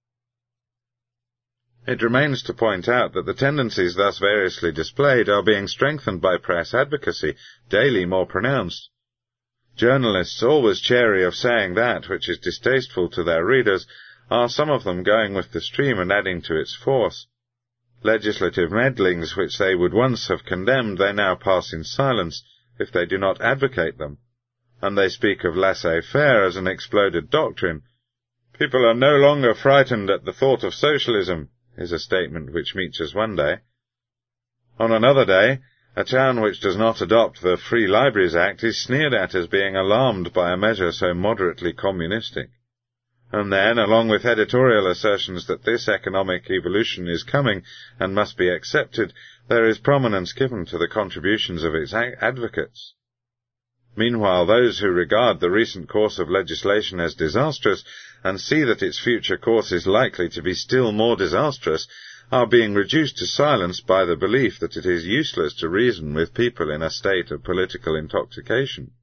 It remains to point out that the tendencies thus variously displayed are being strengthened by press advocacy, daily more pronounced. Journalists, always chary of saying that which is distasteful to their readers, are some of them going with the stream and adding to its force. Legislative meddlings which they would once have condemned they now pass in silence, if they do not advocate them, and they speak of laissez-faire as an exploded doctrine. People are no longer frightened at the thought of socialism, is a statement which meets us one day. On another day, a town which does not adopt the Free Libraries Act is sneered at as being alarmed by a measure so moderately communistic. And then, along with editorial assertions that this economic evolution is coming and must be accepted, there is prominence given to the contributions of its advocates. Meanwhile, those who regard the recent course of legislation as disastrous and see that its future course is likely to be still more disastrous are being reduced to silence by the belief that it is useless to reason with people in a state of political intoxication.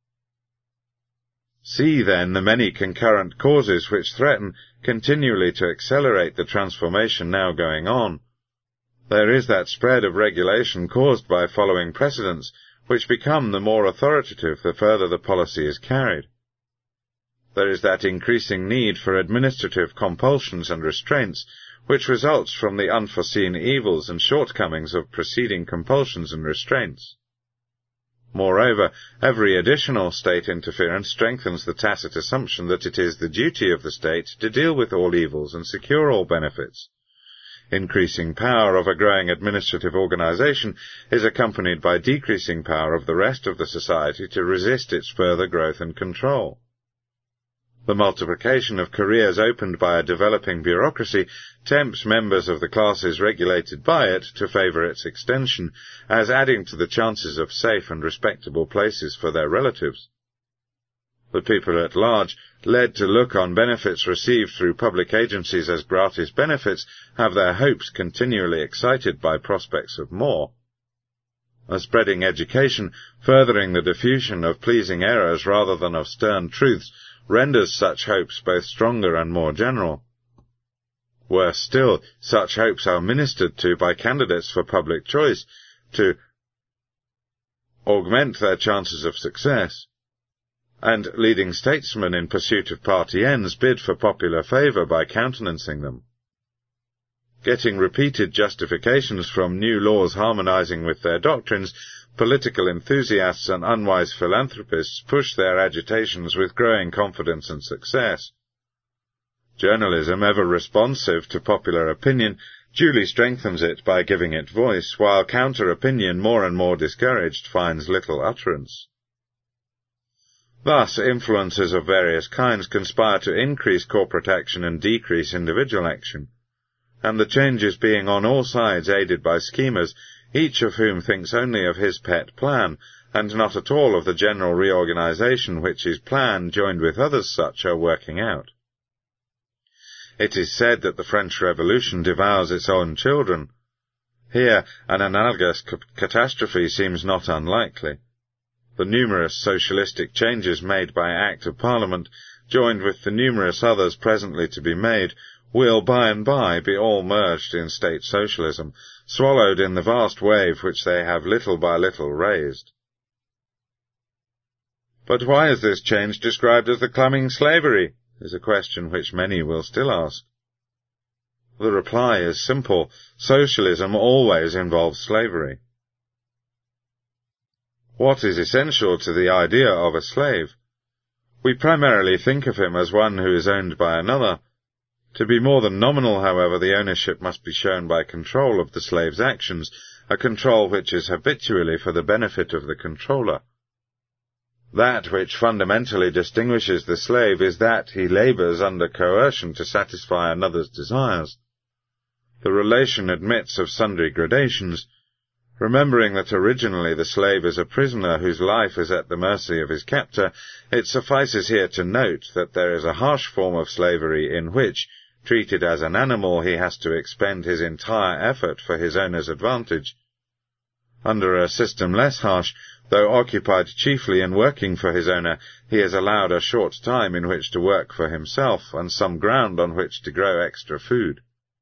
See, then, the many concurrent causes which threaten continually to accelerate the transformation now going on. There is that spread of regulation caused by following precedents, which become the more authoritative the further the policy is carried. There is that increasing need for administrative compulsions and restraints, which results from the unforeseen evils and shortcomings of preceding compulsions and restraints. Moreover, every additional state interference strengthens the tacit assumption that it is the duty of the state to deal with all evils and secure all benefits. Increasing power of a growing administrative organization is accompanied by decreasing power of the rest of the society to resist its further growth and control. The multiplication of careers opened by a developing bureaucracy tempts members of the classes regulated by it to favour its extension, as adding to the chances of safe and respectable places for their relatives. The people at large, led to look on benefits received through public agencies as gratis benefits, have their hopes continually excited by prospects of more. A spreading education, furthering the diffusion of pleasing errors rather than of stern truths, renders such hopes both stronger and more general. Worse still, such hopes are ministered to by candidates for public choice to augment their chances of success, and leading statesmen in pursuit of party ends bid for popular favour by countenancing them. Getting repeated justifications from new laws harmonizing with their doctrines, political enthusiasts and unwise philanthropists push their agitations with growing confidence and success. Journalism, ever responsive to popular opinion, duly strengthens it by giving it voice, while counter-opinion, more and more discouraged, finds little utterance. Thus, influences of various kinds conspire to increase corporate action and decrease individual action, and the change is being on all sides aided by schemers, each of whom thinks only of his pet plan, and not at all of the general reorganization which his plan, joined with others such, are working out. It is said that the French Revolution devours its own children. Here an analogous c- catastrophe seems not unlikely. The numerous socialistic changes made by Act of Parliament, joined with the numerous others presently to be made, will by and by be all merged in state socialism, swallowed in the vast wave which they have little by little raised. But why is this change described as the coming slavery? Is a question which many will still ask. The reply is simple. Socialism always involves slavery. What is essential to the idea of a slave? We primarily think of him as one who is owned by another. To be more than nominal, however, the ownership must be shown by control of the slave's actions, a control which is habitually for the benefit of the controller. That which fundamentally distinguishes the slave is that he labours under coercion to satisfy another's desires. The relation admits of sundry gradations. Remembering that originally the slave is a prisoner whose life is at the mercy of his captor, it suffices here to note that there is a harsh form of slavery in which, treated as an animal, he has to expend his entire effort for his owner's advantage. Under a system less harsh, though occupied chiefly in working for his owner, he is allowed a short time in which to work for himself, and some ground on which to grow extra food.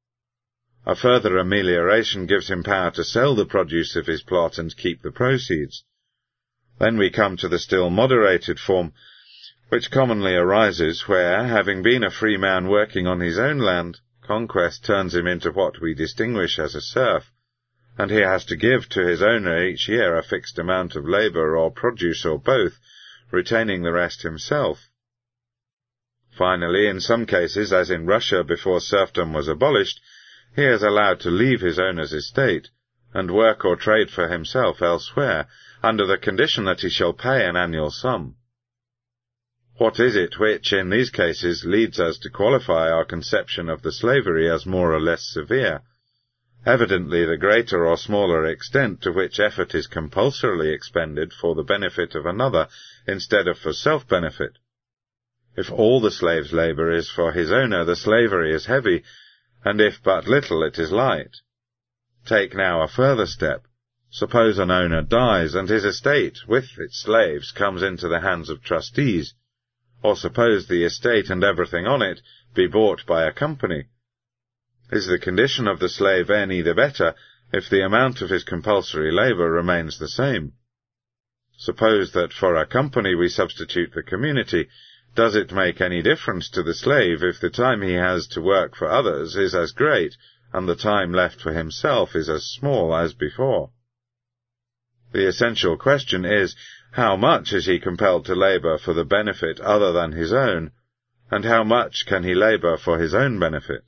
A further amelioration gives him power to sell the produce of his plot and keep the proceeds. Then we come to the still moderated form, which commonly arises where, having been a free man working on his own land, conquest turns him into what we distinguish as a serf, and he has to give to his owner each year a fixed amount of labour or produce or both, retaining the rest himself. Finally, in some cases, as in Russia before serfdom was abolished, he is allowed to leave his owner's estate, and work or trade for himself elsewhere, under the condition that he shall pay an annual sum. What is it which, in these cases, leads us to qualify our conception of the slavery as more or less severe? Evidently the greater or smaller extent to which effort is compulsorily expended for the benefit of another, instead of for self-benefit. If all the slave's labour is for his owner, the slavery is heavy, and if but little, it is light. Take now a further step. Suppose an owner dies, and his estate, with its slaves, comes into the hands of trustees. Or suppose the estate and everything on it be bought by a company. Is the condition of the slave any the better if the amount of his compulsory labour remains the same? Suppose that for a company we substitute the community. Does it make any difference to the slave if the time he has to work for others is as great, and the time left for himself is as small as before? The essential question is, how much is he compelled to labour for the benefit other than his own, and how much can he labour for his own benefit?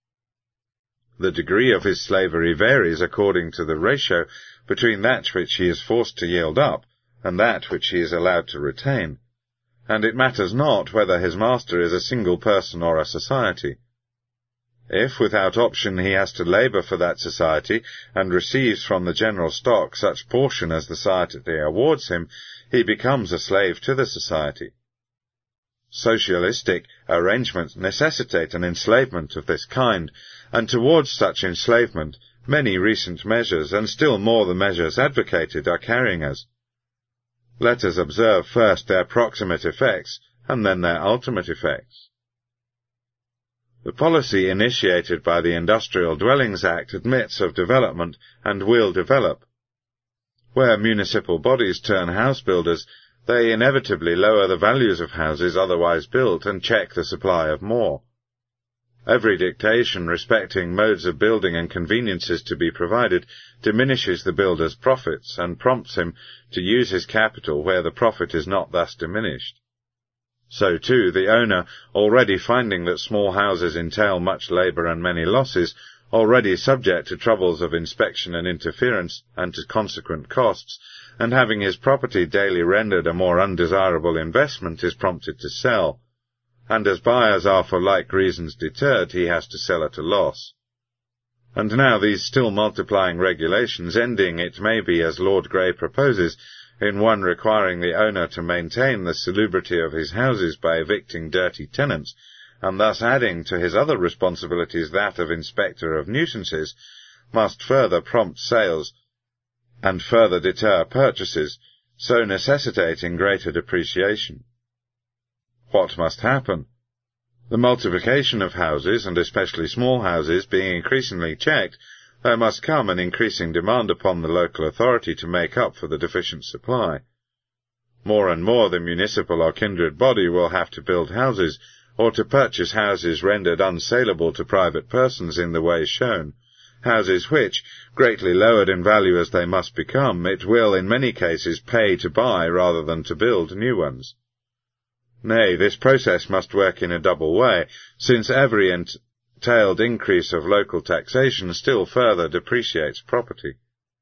The degree of his slavery varies according to the ratio between that which he is forced to yield up and that which he is allowed to retain, and it matters not whether his master is a single person or a society. If, without option, he has to labour for that society, and receives from the general stock such portion as the society awards him, he becomes a slave to the society. Socialistic arrangements necessitate an enslavement of this kind, and towards such enslavement many recent measures, and still more the measures advocated, are carrying us. Let us observe first their proximate effects, and then their ultimate effects. The policy initiated by the Industrial Dwellings Act admits of development, and will develop. Where municipal bodies turn house builders, they inevitably lower the values of houses otherwise built and check the supply of more. Every dictation respecting modes of building and conveniences to be provided diminishes the builder's profits and prompts him to use his capital where the profit is not thus diminished. So, too, the owner, already finding that small houses entail much labour and many losses, already subject to troubles of inspection and interference, and to consequent costs, and having his property daily rendered a more undesirable investment, is prompted to sell. And as buyers are for like reasons deterred, he has to sell at a loss. And now these still multiplying regulations, ending, it may be, as Lord Grey proposes, in one requiring the owner to maintain the salubrity of his houses by evicting dirty tenants, and thus adding to his other responsibilities that of inspector of nuisances, must further prompt sales, and further deter purchases, so necessitating greater depreciation. What must happen? The multiplication of houses, and especially small houses, being increasingly checked, there must come an increasing demand upon the local authority to make up for the deficient supply. More and more the municipal or kindred body will have to build houses, or to purchase houses rendered unsaleable to private persons in the way shown, houses which, greatly lowered in value as they must become, it will in many cases pay to buy rather than to build new ones. Nay, this process must work in a double way, since every entailed increase of local taxation still further depreciates property.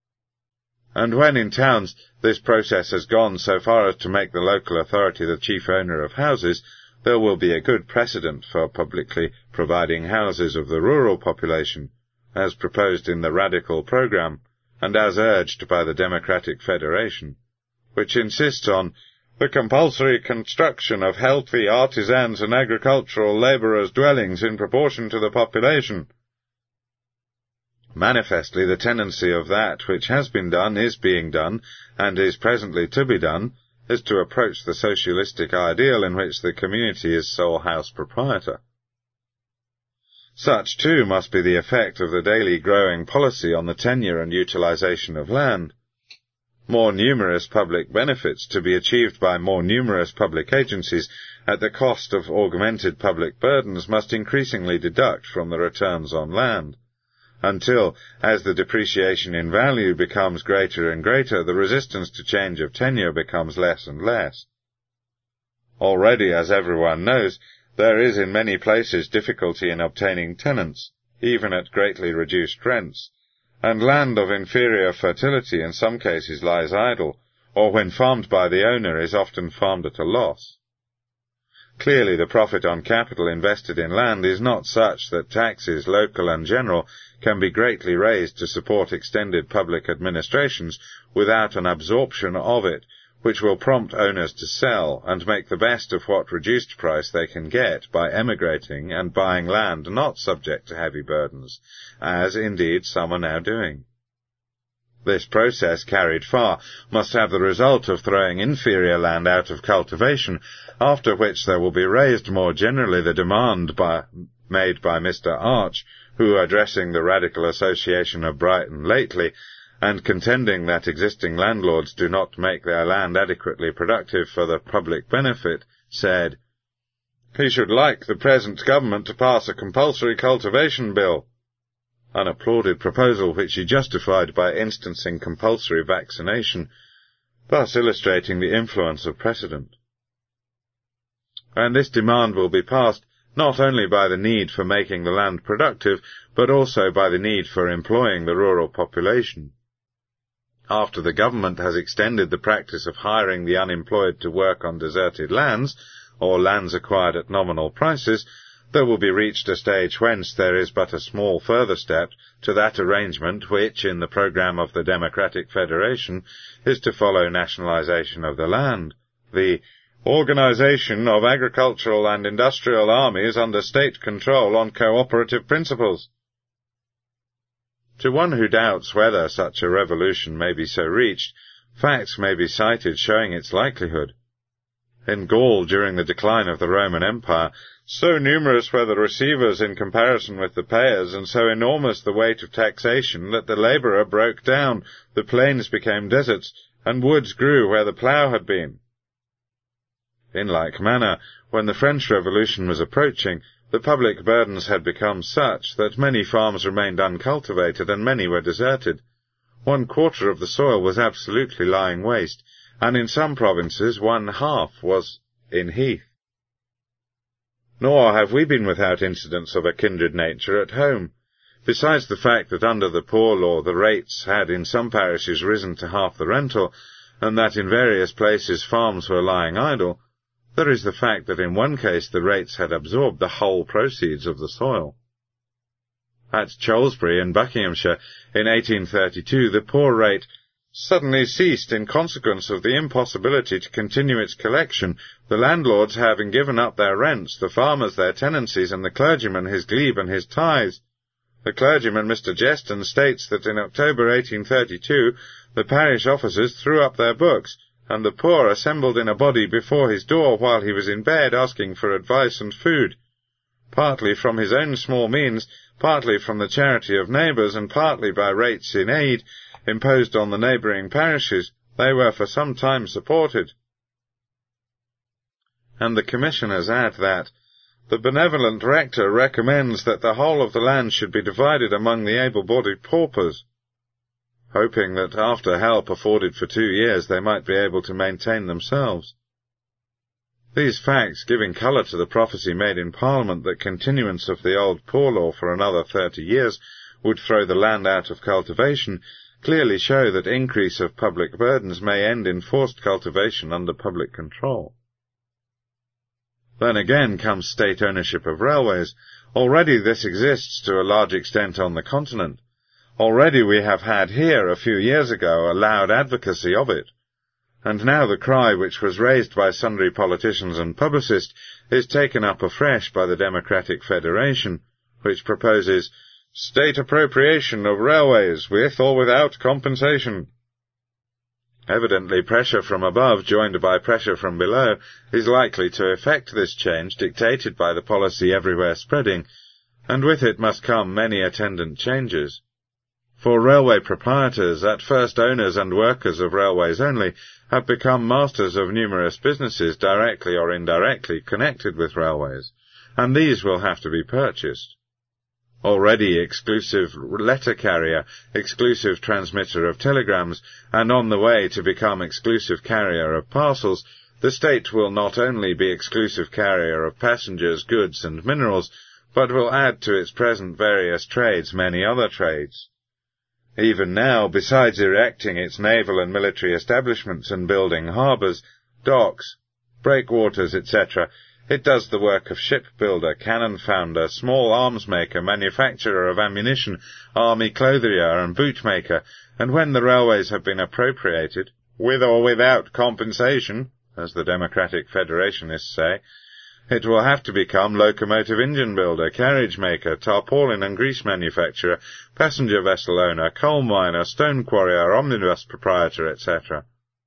And when in towns this process has gone so far as to make the local authority the chief owner of houses, there will be a good precedent for publicly providing houses of the rural population, as proposed in the Radical programme, and as urged by the Democratic Federation, which insists on the compulsory construction of healthy artisans and agricultural labourers' dwellings in proportion to the population. Manifestly the tendency of that which has been done, is being done, and is presently to be done, is to approach the socialistic ideal in which the community is sole house proprietor. Such, too, must be the effect of the daily growing policy on the tenure and utilization of land. More numerous public benefits to be achieved by more numerous public agencies at the cost of augmented public burdens must increasingly deduct from the returns on land, until, as the depreciation in value becomes greater and greater, the resistance to change of tenure becomes less and less. Already, as everyone knows, there is in many places difficulty in obtaining tenants, even at greatly reduced rents, and land of inferior fertility in some cases lies idle, or when farmed by the owner is often farmed at a loss. Clearly the profit on capital invested in land is not such that taxes, local and general, can be greatly raised to support extended public administrations without an absorption of it, which will prompt owners to sell and make the best of what reduced price they can get by emigrating and buying land not subject to heavy burdens, as indeed some are now doing. This process, carried far, must have the result of throwing inferior land out of cultivation, after which there will be raised more generally the demand by, made by Mister Arch, who, addressing the Radical Association of Brighton lately, and contending that existing landlords do not make their land adequately productive for the public benefit, said, "He should like the present government to pass a compulsory cultivation bill," an applauded proposal which he justified by instancing compulsory vaccination, thus illustrating the influence of precedent. And this demand will be passed not only by the need for making the land productive, but also by the need for employing the rural population. After the government has extended the practice of hiring the unemployed to work on deserted lands, or lands acquired at nominal prices, there will be reached a stage whence there is but a small further step to that arrangement which, in the programme of the Democratic Federation, is to follow nationalisation of the land, the organisation of agricultural and industrial armies under state control on cooperative principles. To one who doubts whether such a revolution may be so reached, facts may be cited showing its likelihood. In Gaul, during the decline of the Roman Empire, so numerous were the receivers in comparison with the payers, and so enormous the weight of taxation, that the labourer broke down, the plains became deserts, and woods grew where the plough had been. In like manner, when the French Revolution was approaching, the public burdens had become such that many farms remained uncultivated and many were deserted. One quarter of the soil was absolutely lying waste, and in some provinces one half was in heath. Nor have we been without incidents of a kindred nature at home. Besides the fact that under the Poor Law the rates had in some parishes risen to half the rental, and that in various places farms were lying idle, there is the fact that in one case the rates had absorbed the whole proceeds of the soil. At Cholesbury in Buckinghamshire in eighteen thirty-two the poor rate suddenly ceased in consequence of the impossibility to continue its collection, the landlords having given up their rents, the farmers their tenancies, and the clergyman his glebe and his tithes. The clergyman, Mister Jeston, states that in October eighteen thirty-two the parish officers threw up their books, and the poor assembled in a body before his door while he was in bed asking for advice and food. Partly from his own small means, partly from the charity of neighbours, and partly by rates in aid imposed on the neighbouring parishes, they were for some time supported. And the commissioners add that the benevolent rector recommends that the whole of the land should be divided among the able-bodied paupers, hoping that after help afforded for two years they might be able to maintain themselves. These facts, giving colour to the prophecy made in Parliament that continuance of the old Poor Law for another thirty years would throw the land out of cultivation, clearly show that increase of public burdens may end in forced cultivation under public control. Then again comes state ownership of railways. Already this exists to a large extent on the continent. Already we have had here, a few years ago, a loud advocacy of it. And now the cry which was raised by sundry politicians and publicists is taken up afresh by the Democratic Federation, which proposes state appropriation of railways, with or without compensation. Evidently pressure from above, joined by pressure from below, is likely to effect this change dictated by the policy everywhere spreading, and with it must come many attendant changes. For railway proprietors, at first owners and workers of railways only, have become masters of numerous businesses directly or indirectly connected with railways, and these will have to be purchased. Already exclusive letter carrier, exclusive transmitter of telegrams, and on the way to become exclusive carrier of parcels, the state will not only be exclusive carrier of passengers, goods, and minerals, but will add to its present various trades many other trades. Even now, besides erecting its naval and military establishments and building harbours, docks, breakwaters, et cetera, it does the work of shipbuilder, cannon founder, small arms maker, manufacturer of ammunition, army clothier, and bootmaker, and when the railways have been appropriated, with or without compensation, as the Democratic Federationists say, it will have to become locomotive engine builder, carriage maker, tarpaulin and grease manufacturer, passenger vessel owner, coal miner, stone quarrier, omnibus proprietor, et cetera.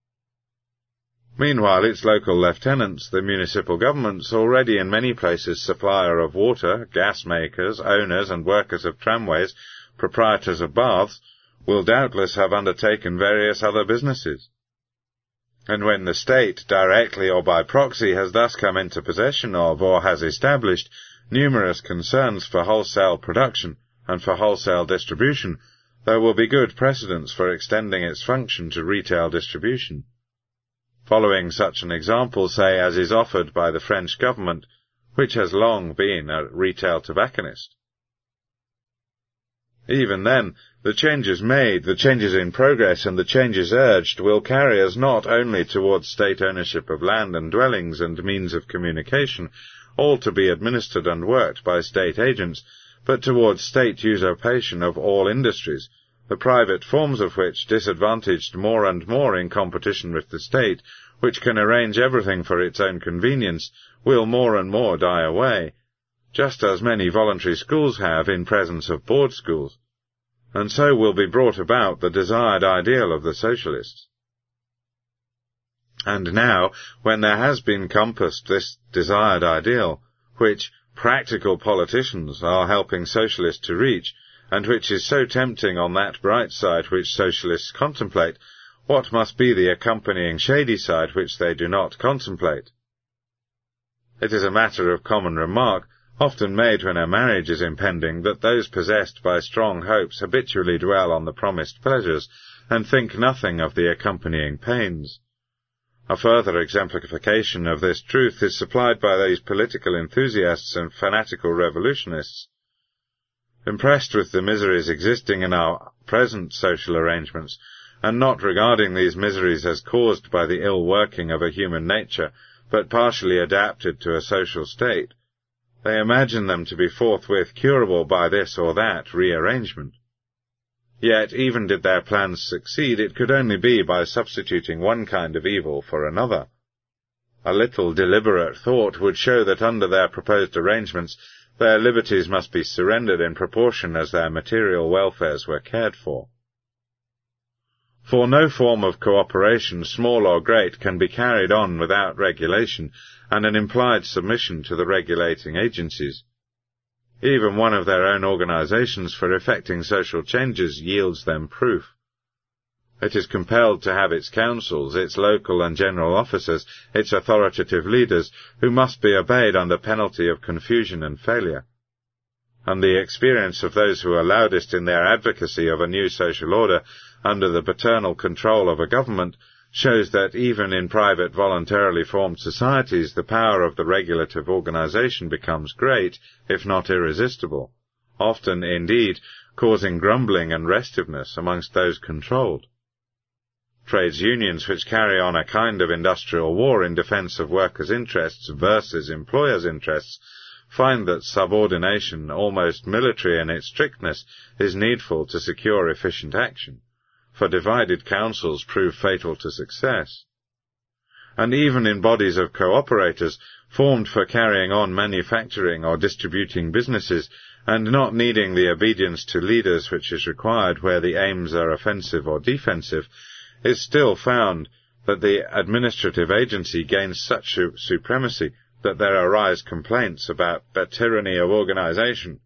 Meanwhile, its local lieutenants, the municipal governments, already in many places supplier of water, gas makers, owners and workers of tramways, proprietors of baths, will doubtless have undertaken various other businesses. And when the state, directly or by proxy, has thus come into possession of, or has established, numerous concerns for wholesale production and for wholesale distribution, there will be good precedents for extending its function to retail distribution. Following such an example, say, as is offered by the French government, which has long been a retail tobacconist. Even then, the changes made, the changes in progress, and the changes urged will carry us not only towards state ownership of land and dwellings and means of communication, all to be administered and worked by state agents, but towards state usurpation of all industries, the private forms of which, disadvantaged more and more in competition with the state, which can arrange everything for its own convenience, will more and more die away, just as many voluntary schools have in presence of board schools, and so will be brought about the desired ideal of the socialists. And now, when there has been compassed this desired ideal, which practical politicians are helping socialists to reach, and which is so tempting on that bright side which socialists contemplate, what must be the accompanying shady side which they do not contemplate? It is a matter of common remark, often made when a marriage is impending, that those possessed by strong hopes habitually dwell on the promised pleasures, and think nothing of the accompanying pains. A further exemplification of this truth is supplied by these political enthusiasts and fanatical revolutionists. Impressed with the miseries existing in our present social arrangements, and not regarding these miseries as caused by the ill working of a human nature, but partially adapted to a social state, they imagine them to be forthwith curable by this or that rearrangement. Yet, even did their plans succeed, it could only be by substituting one kind of evil for another. A little deliberate thought would show that under their proposed arrangements their liberties must be surrendered in proportion as their material welfares were cared for. For no form of cooperation, small or great, can be carried on without regulation and an implied submission to the regulating agencies. Even one of their own organizations for effecting social changes yields them proof. It is compelled to have its councils, its local and general officers, its authoritative leaders, who must be obeyed under penalty of confusion and failure. And the experience of those who are loudest in their advocacy of a new social order under the paternal control of a government shows that even in private voluntarily formed societies the power of the regulative organization becomes great, if not irresistible, often, indeed, causing grumbling and restiveness amongst those controlled. Trades unions which carry on a kind of industrial war in defense of workers' interests versus employers' interests find that subordination, almost military in its strictness, is needful to secure efficient action, for divided councils prove fatal to success. And even in bodies of cooperators, formed for carrying on manufacturing or distributing businesses, and not needing the obedience to leaders which is required where the aims are offensive or defensive, it is still found that the administrative agency gains such su- supremacy that there arise complaints about the tyranny of organization.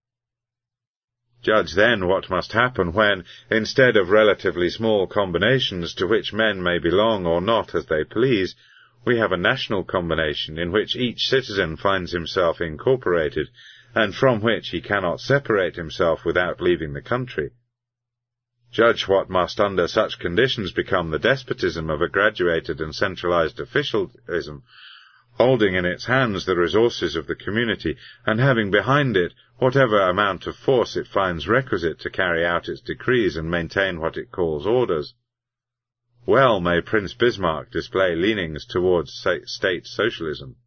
Judge then what must happen when, instead of relatively small combinations to which men may belong or not as they please, we have a national combination in which each citizen finds himself incorporated, and from which he cannot separate himself without leaving the country. Judge what must under such conditions become the despotism of a graduated and centralized officialism, holding in its hands the resources of the community, and having behind it whatever amount of force it finds requisite to carry out its decrees and maintain what it calls orders. Well may Prince Bismarck display leanings towards state socialism.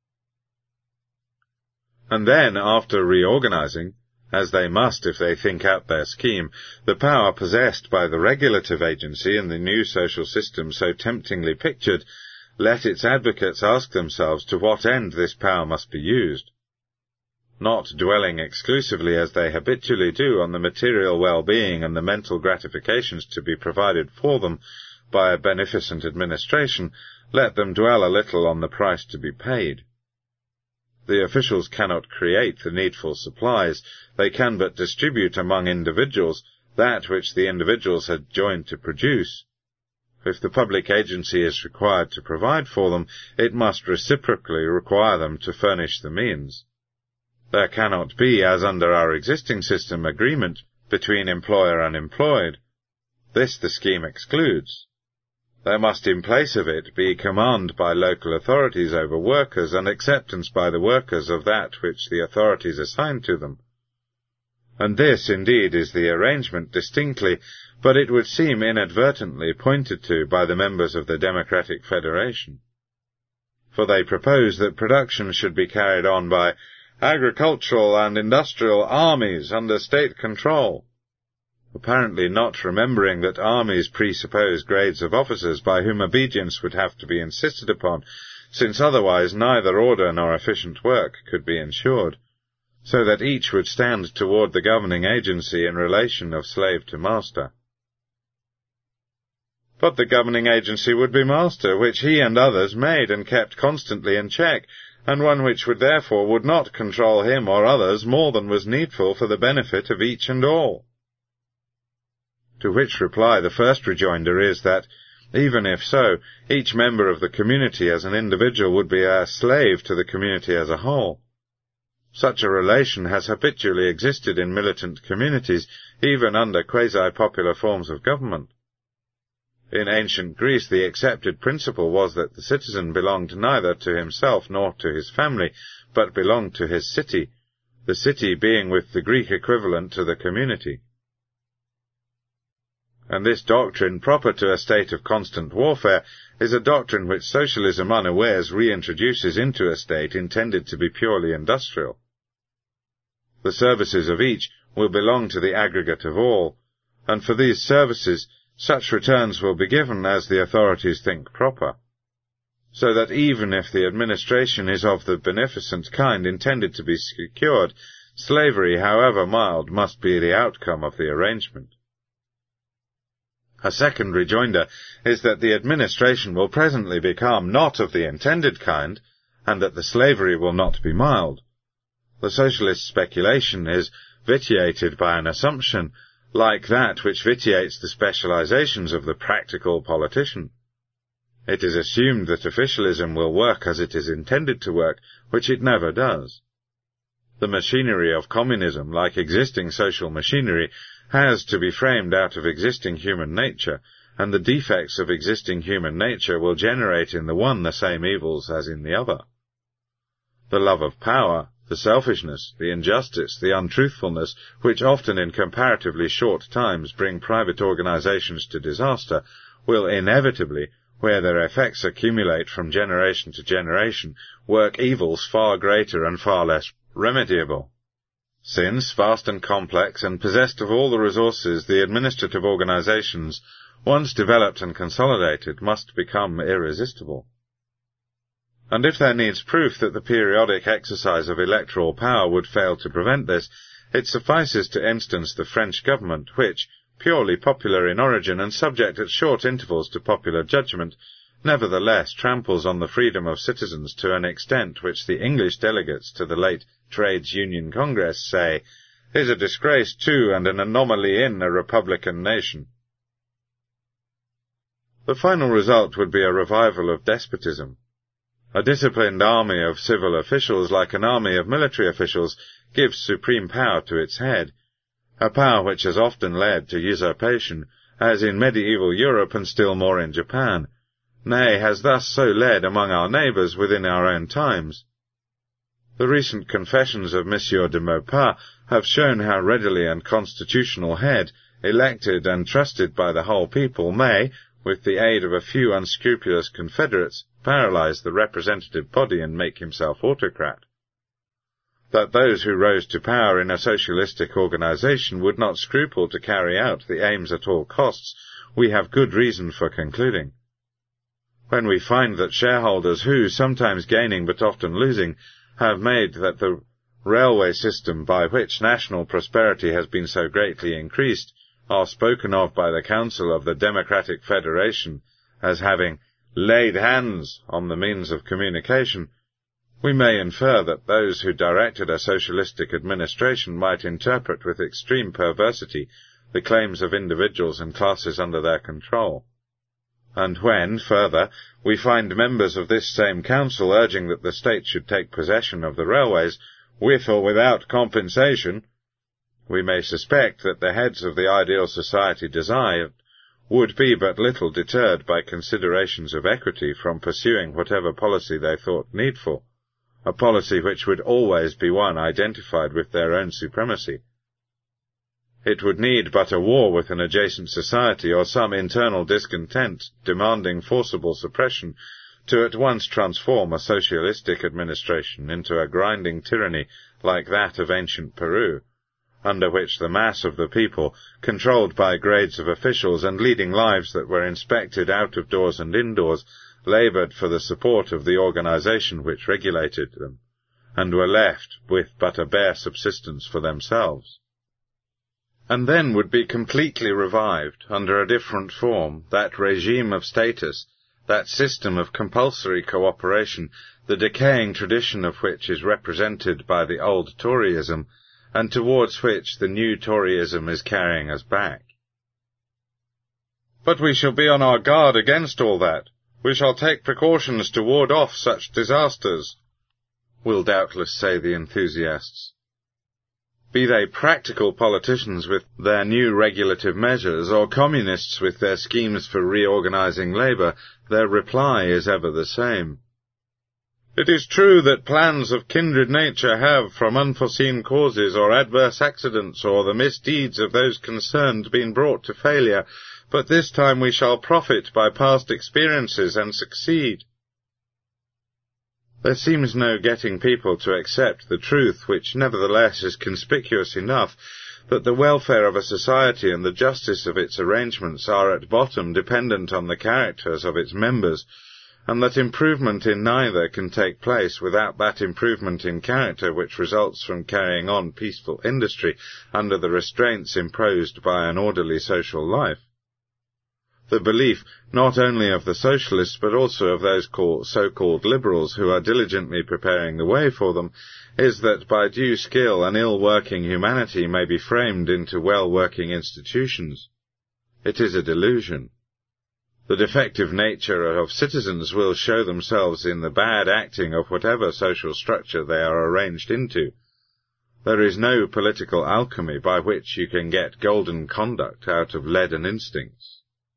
And then, after reorganizing, as they must if they think out their scheme, the power possessed by the regulative agency in the new social system so temptingly pictured, let its advocates ask themselves to what end this power must be used. Not dwelling exclusively, as they habitually do, on the material well-being and the mental gratifications to be provided for them by a beneficent administration, let them dwell a little on the price to be paid. The officials cannot create the needful supplies, they can but distribute among individuals that which the individuals had joined to produce. If the public agency is required to provide for them, it must reciprocally require them to furnish the means. There cannot be, as under our existing system, agreement between employer and employed. This the scheme excludes. There must in place of it be command by local authorities over workers and acceptance by the workers of that which the authorities assign to them. And this, indeed, is the arrangement distinctly, but it would seem inadvertently pointed to by the members of the Democratic Federation. For they propose that production should be carried on by agricultural and industrial armies under state control, apparently not remembering that armies presuppose grades of officers by whom obedience would have to be insisted upon, since otherwise neither order nor efficient work could be ensured, so that each would stand toward the governing agency in relation of slave to master. But the governing agency would be master, which he and others made and kept constantly in check, and one which would therefore would not control him or others more than was needful for the benefit of each and all. To which reply the first rejoinder is that, even if so, each member of the community as an individual would be a slave to the community as a whole. Such a relation has habitually existed in militant communities, even under quasi-popular forms of government. In ancient Greece the accepted principle was that the citizen belonged neither to himself nor to his family, but belonged to his city, the city being with the Greek equivalent to the community. And this doctrine, proper to a state of constant warfare, is a doctrine which socialism unawares reintroduces into a state intended to be purely industrial. The services of each will belong to the aggregate of all, and for these services such returns will be given as the authorities think proper, so that even if the administration is of the beneficent kind intended to be secured, slavery, however mild, must be the outcome of the arrangement. A second rejoinder is that the administration will presently become not of the intended kind, and that the slavery will not be mild. The socialist speculation is vitiated by an assumption, like that which vitiates the specializations of the practical politician. It is assumed that officialism will work as it is intended to work, which it never does. The machinery of communism, like existing social machinery, has to be framed out of existing human nature, and the defects of existing human nature will generate in the one the same evils as in the other. The love of power, the selfishness, the injustice, the untruthfulness, which often in comparatively short times bring private organizations to disaster, will inevitably, where their effects accumulate from generation to generation, work evils far greater and far less remediable. Since, vast and complex, and possessed of all the resources, the administrative organizations, once developed and consolidated, must become irresistible. And if there needs proof that the periodic exercise of electoral power would fail to prevent this, it suffices to instance the French government, which, purely popular in origin and subject at short intervals to popular judgment, nevertheless tramples on the freedom of citizens to an extent which the English delegates to the late Trades Union Congress say is a disgrace to and an anomaly in a republican nation. The final result would be a revival of despotism. A disciplined army of civil officials, like an army of military officials, gives supreme power to its head, a power which has often led to usurpation, as in medieval Europe and still more in Japan, nay, has thus so led among our neighbours within our own times. The recent confessions of Monsieur de Maupas have shown how readily a constitutional head, elected and trusted by the whole people, may, with the aid of a few unscrupulous confederates, paralyze the representative body and make himself autocrat. That those who rose to power in a socialistic organization would not scruple to carry out the aims at all costs, we have good reason for concluding. When we find that shareholders who, sometimes gaining but often losing, have made that the railway system by which national prosperity has been so greatly increased are spoken of by the Council of the Democratic Federation as having laid hands on the means of communication, we may infer that those who directed a socialistic administration might interpret with extreme perversity the claims of individuals and classes under their control. And when, further, we find members of this same council urging that the state should take possession of the railways, with or without compensation, we may suspect that the heads of the ideal society desired would be but little deterred by considerations of equity from pursuing whatever policy they thought needful, a policy which would always be one identified with their own supremacy. It would need but a war with an adjacent society or some internal discontent demanding forcible suppression to at once transform a socialistic administration into a grinding tyranny like that of ancient Peru, under which the mass of the people, controlled by grades of officials and leading lives that were inspected out of doors and indoors, laboured for the support of the organisation which regulated them, and were left with but a bare subsistence for themselves. And then would be completely revived, under a different form, that regime of status, that system of compulsory cooperation, the decaying tradition of which is represented by the old Toryism, and towards which the new Toryism is carrying us back. But we shall be on our guard against all that. We shall take precautions to ward off such disasters, will doubtless say the enthusiasts. Be they practical politicians with their new regulative measures, or communists with their schemes for reorganizing labour, their reply is ever the same. It is true that plans of kindred nature have, from unforeseen causes or adverse accidents or the misdeeds of those concerned, been brought to failure, but this time we shall profit by past experiences and succeed. There seems no getting people to accept the truth, which nevertheless is conspicuous enough, that the welfare of a society and the justice of its arrangements are at bottom dependent on the characters of its members, and that improvement in neither can take place without that improvement in character which results from carrying on peaceful industry under the restraints imposed by an orderly social life. The belief not only of the socialists but also of those call, so-called liberals who are diligently preparing the way for them is that by due skill an ill-working humanity may be framed into well-working institutions. It is a delusion. The defective nature of citizens will show themselves in the bad acting of whatever social structure they are arranged into. There is no political alchemy by which you can get golden conduct out of leaden instincts.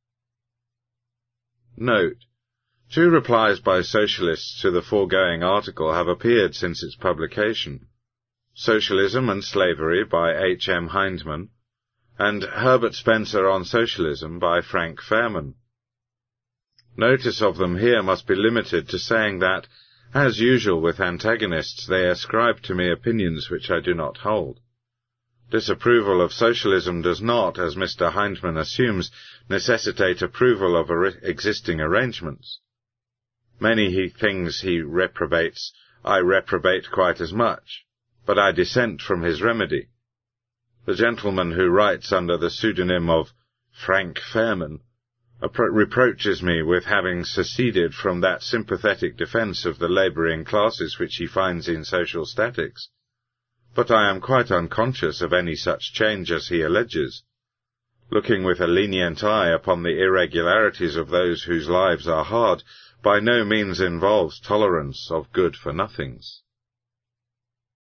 Note: two replies by socialists to the foregoing article have appeared since its publication. Socialism and Slavery by H. M. Hindman, and Herbert Spencer on Socialism by Frank Fairman. Notice of them here must be limited to saying that, as usual with antagonists, they ascribe to me opinions which I do not hold. Disapproval of socialism does not, as Mister Hindman assumes, necessitate approval of ar- existing arrangements. Many he things he reprobates, I reprobate quite as much, but I dissent from his remedy. The gentleman who writes under the pseudonym of Frank Fairman appro- reproaches me with having seceded from that sympathetic defence of the labouring classes which he finds in social statics. But I am quite unconscious of any such change as he alleges. Looking with a lenient eye upon the irregularities of those whose lives are hard by no means involves tolerance of good-for-nothings.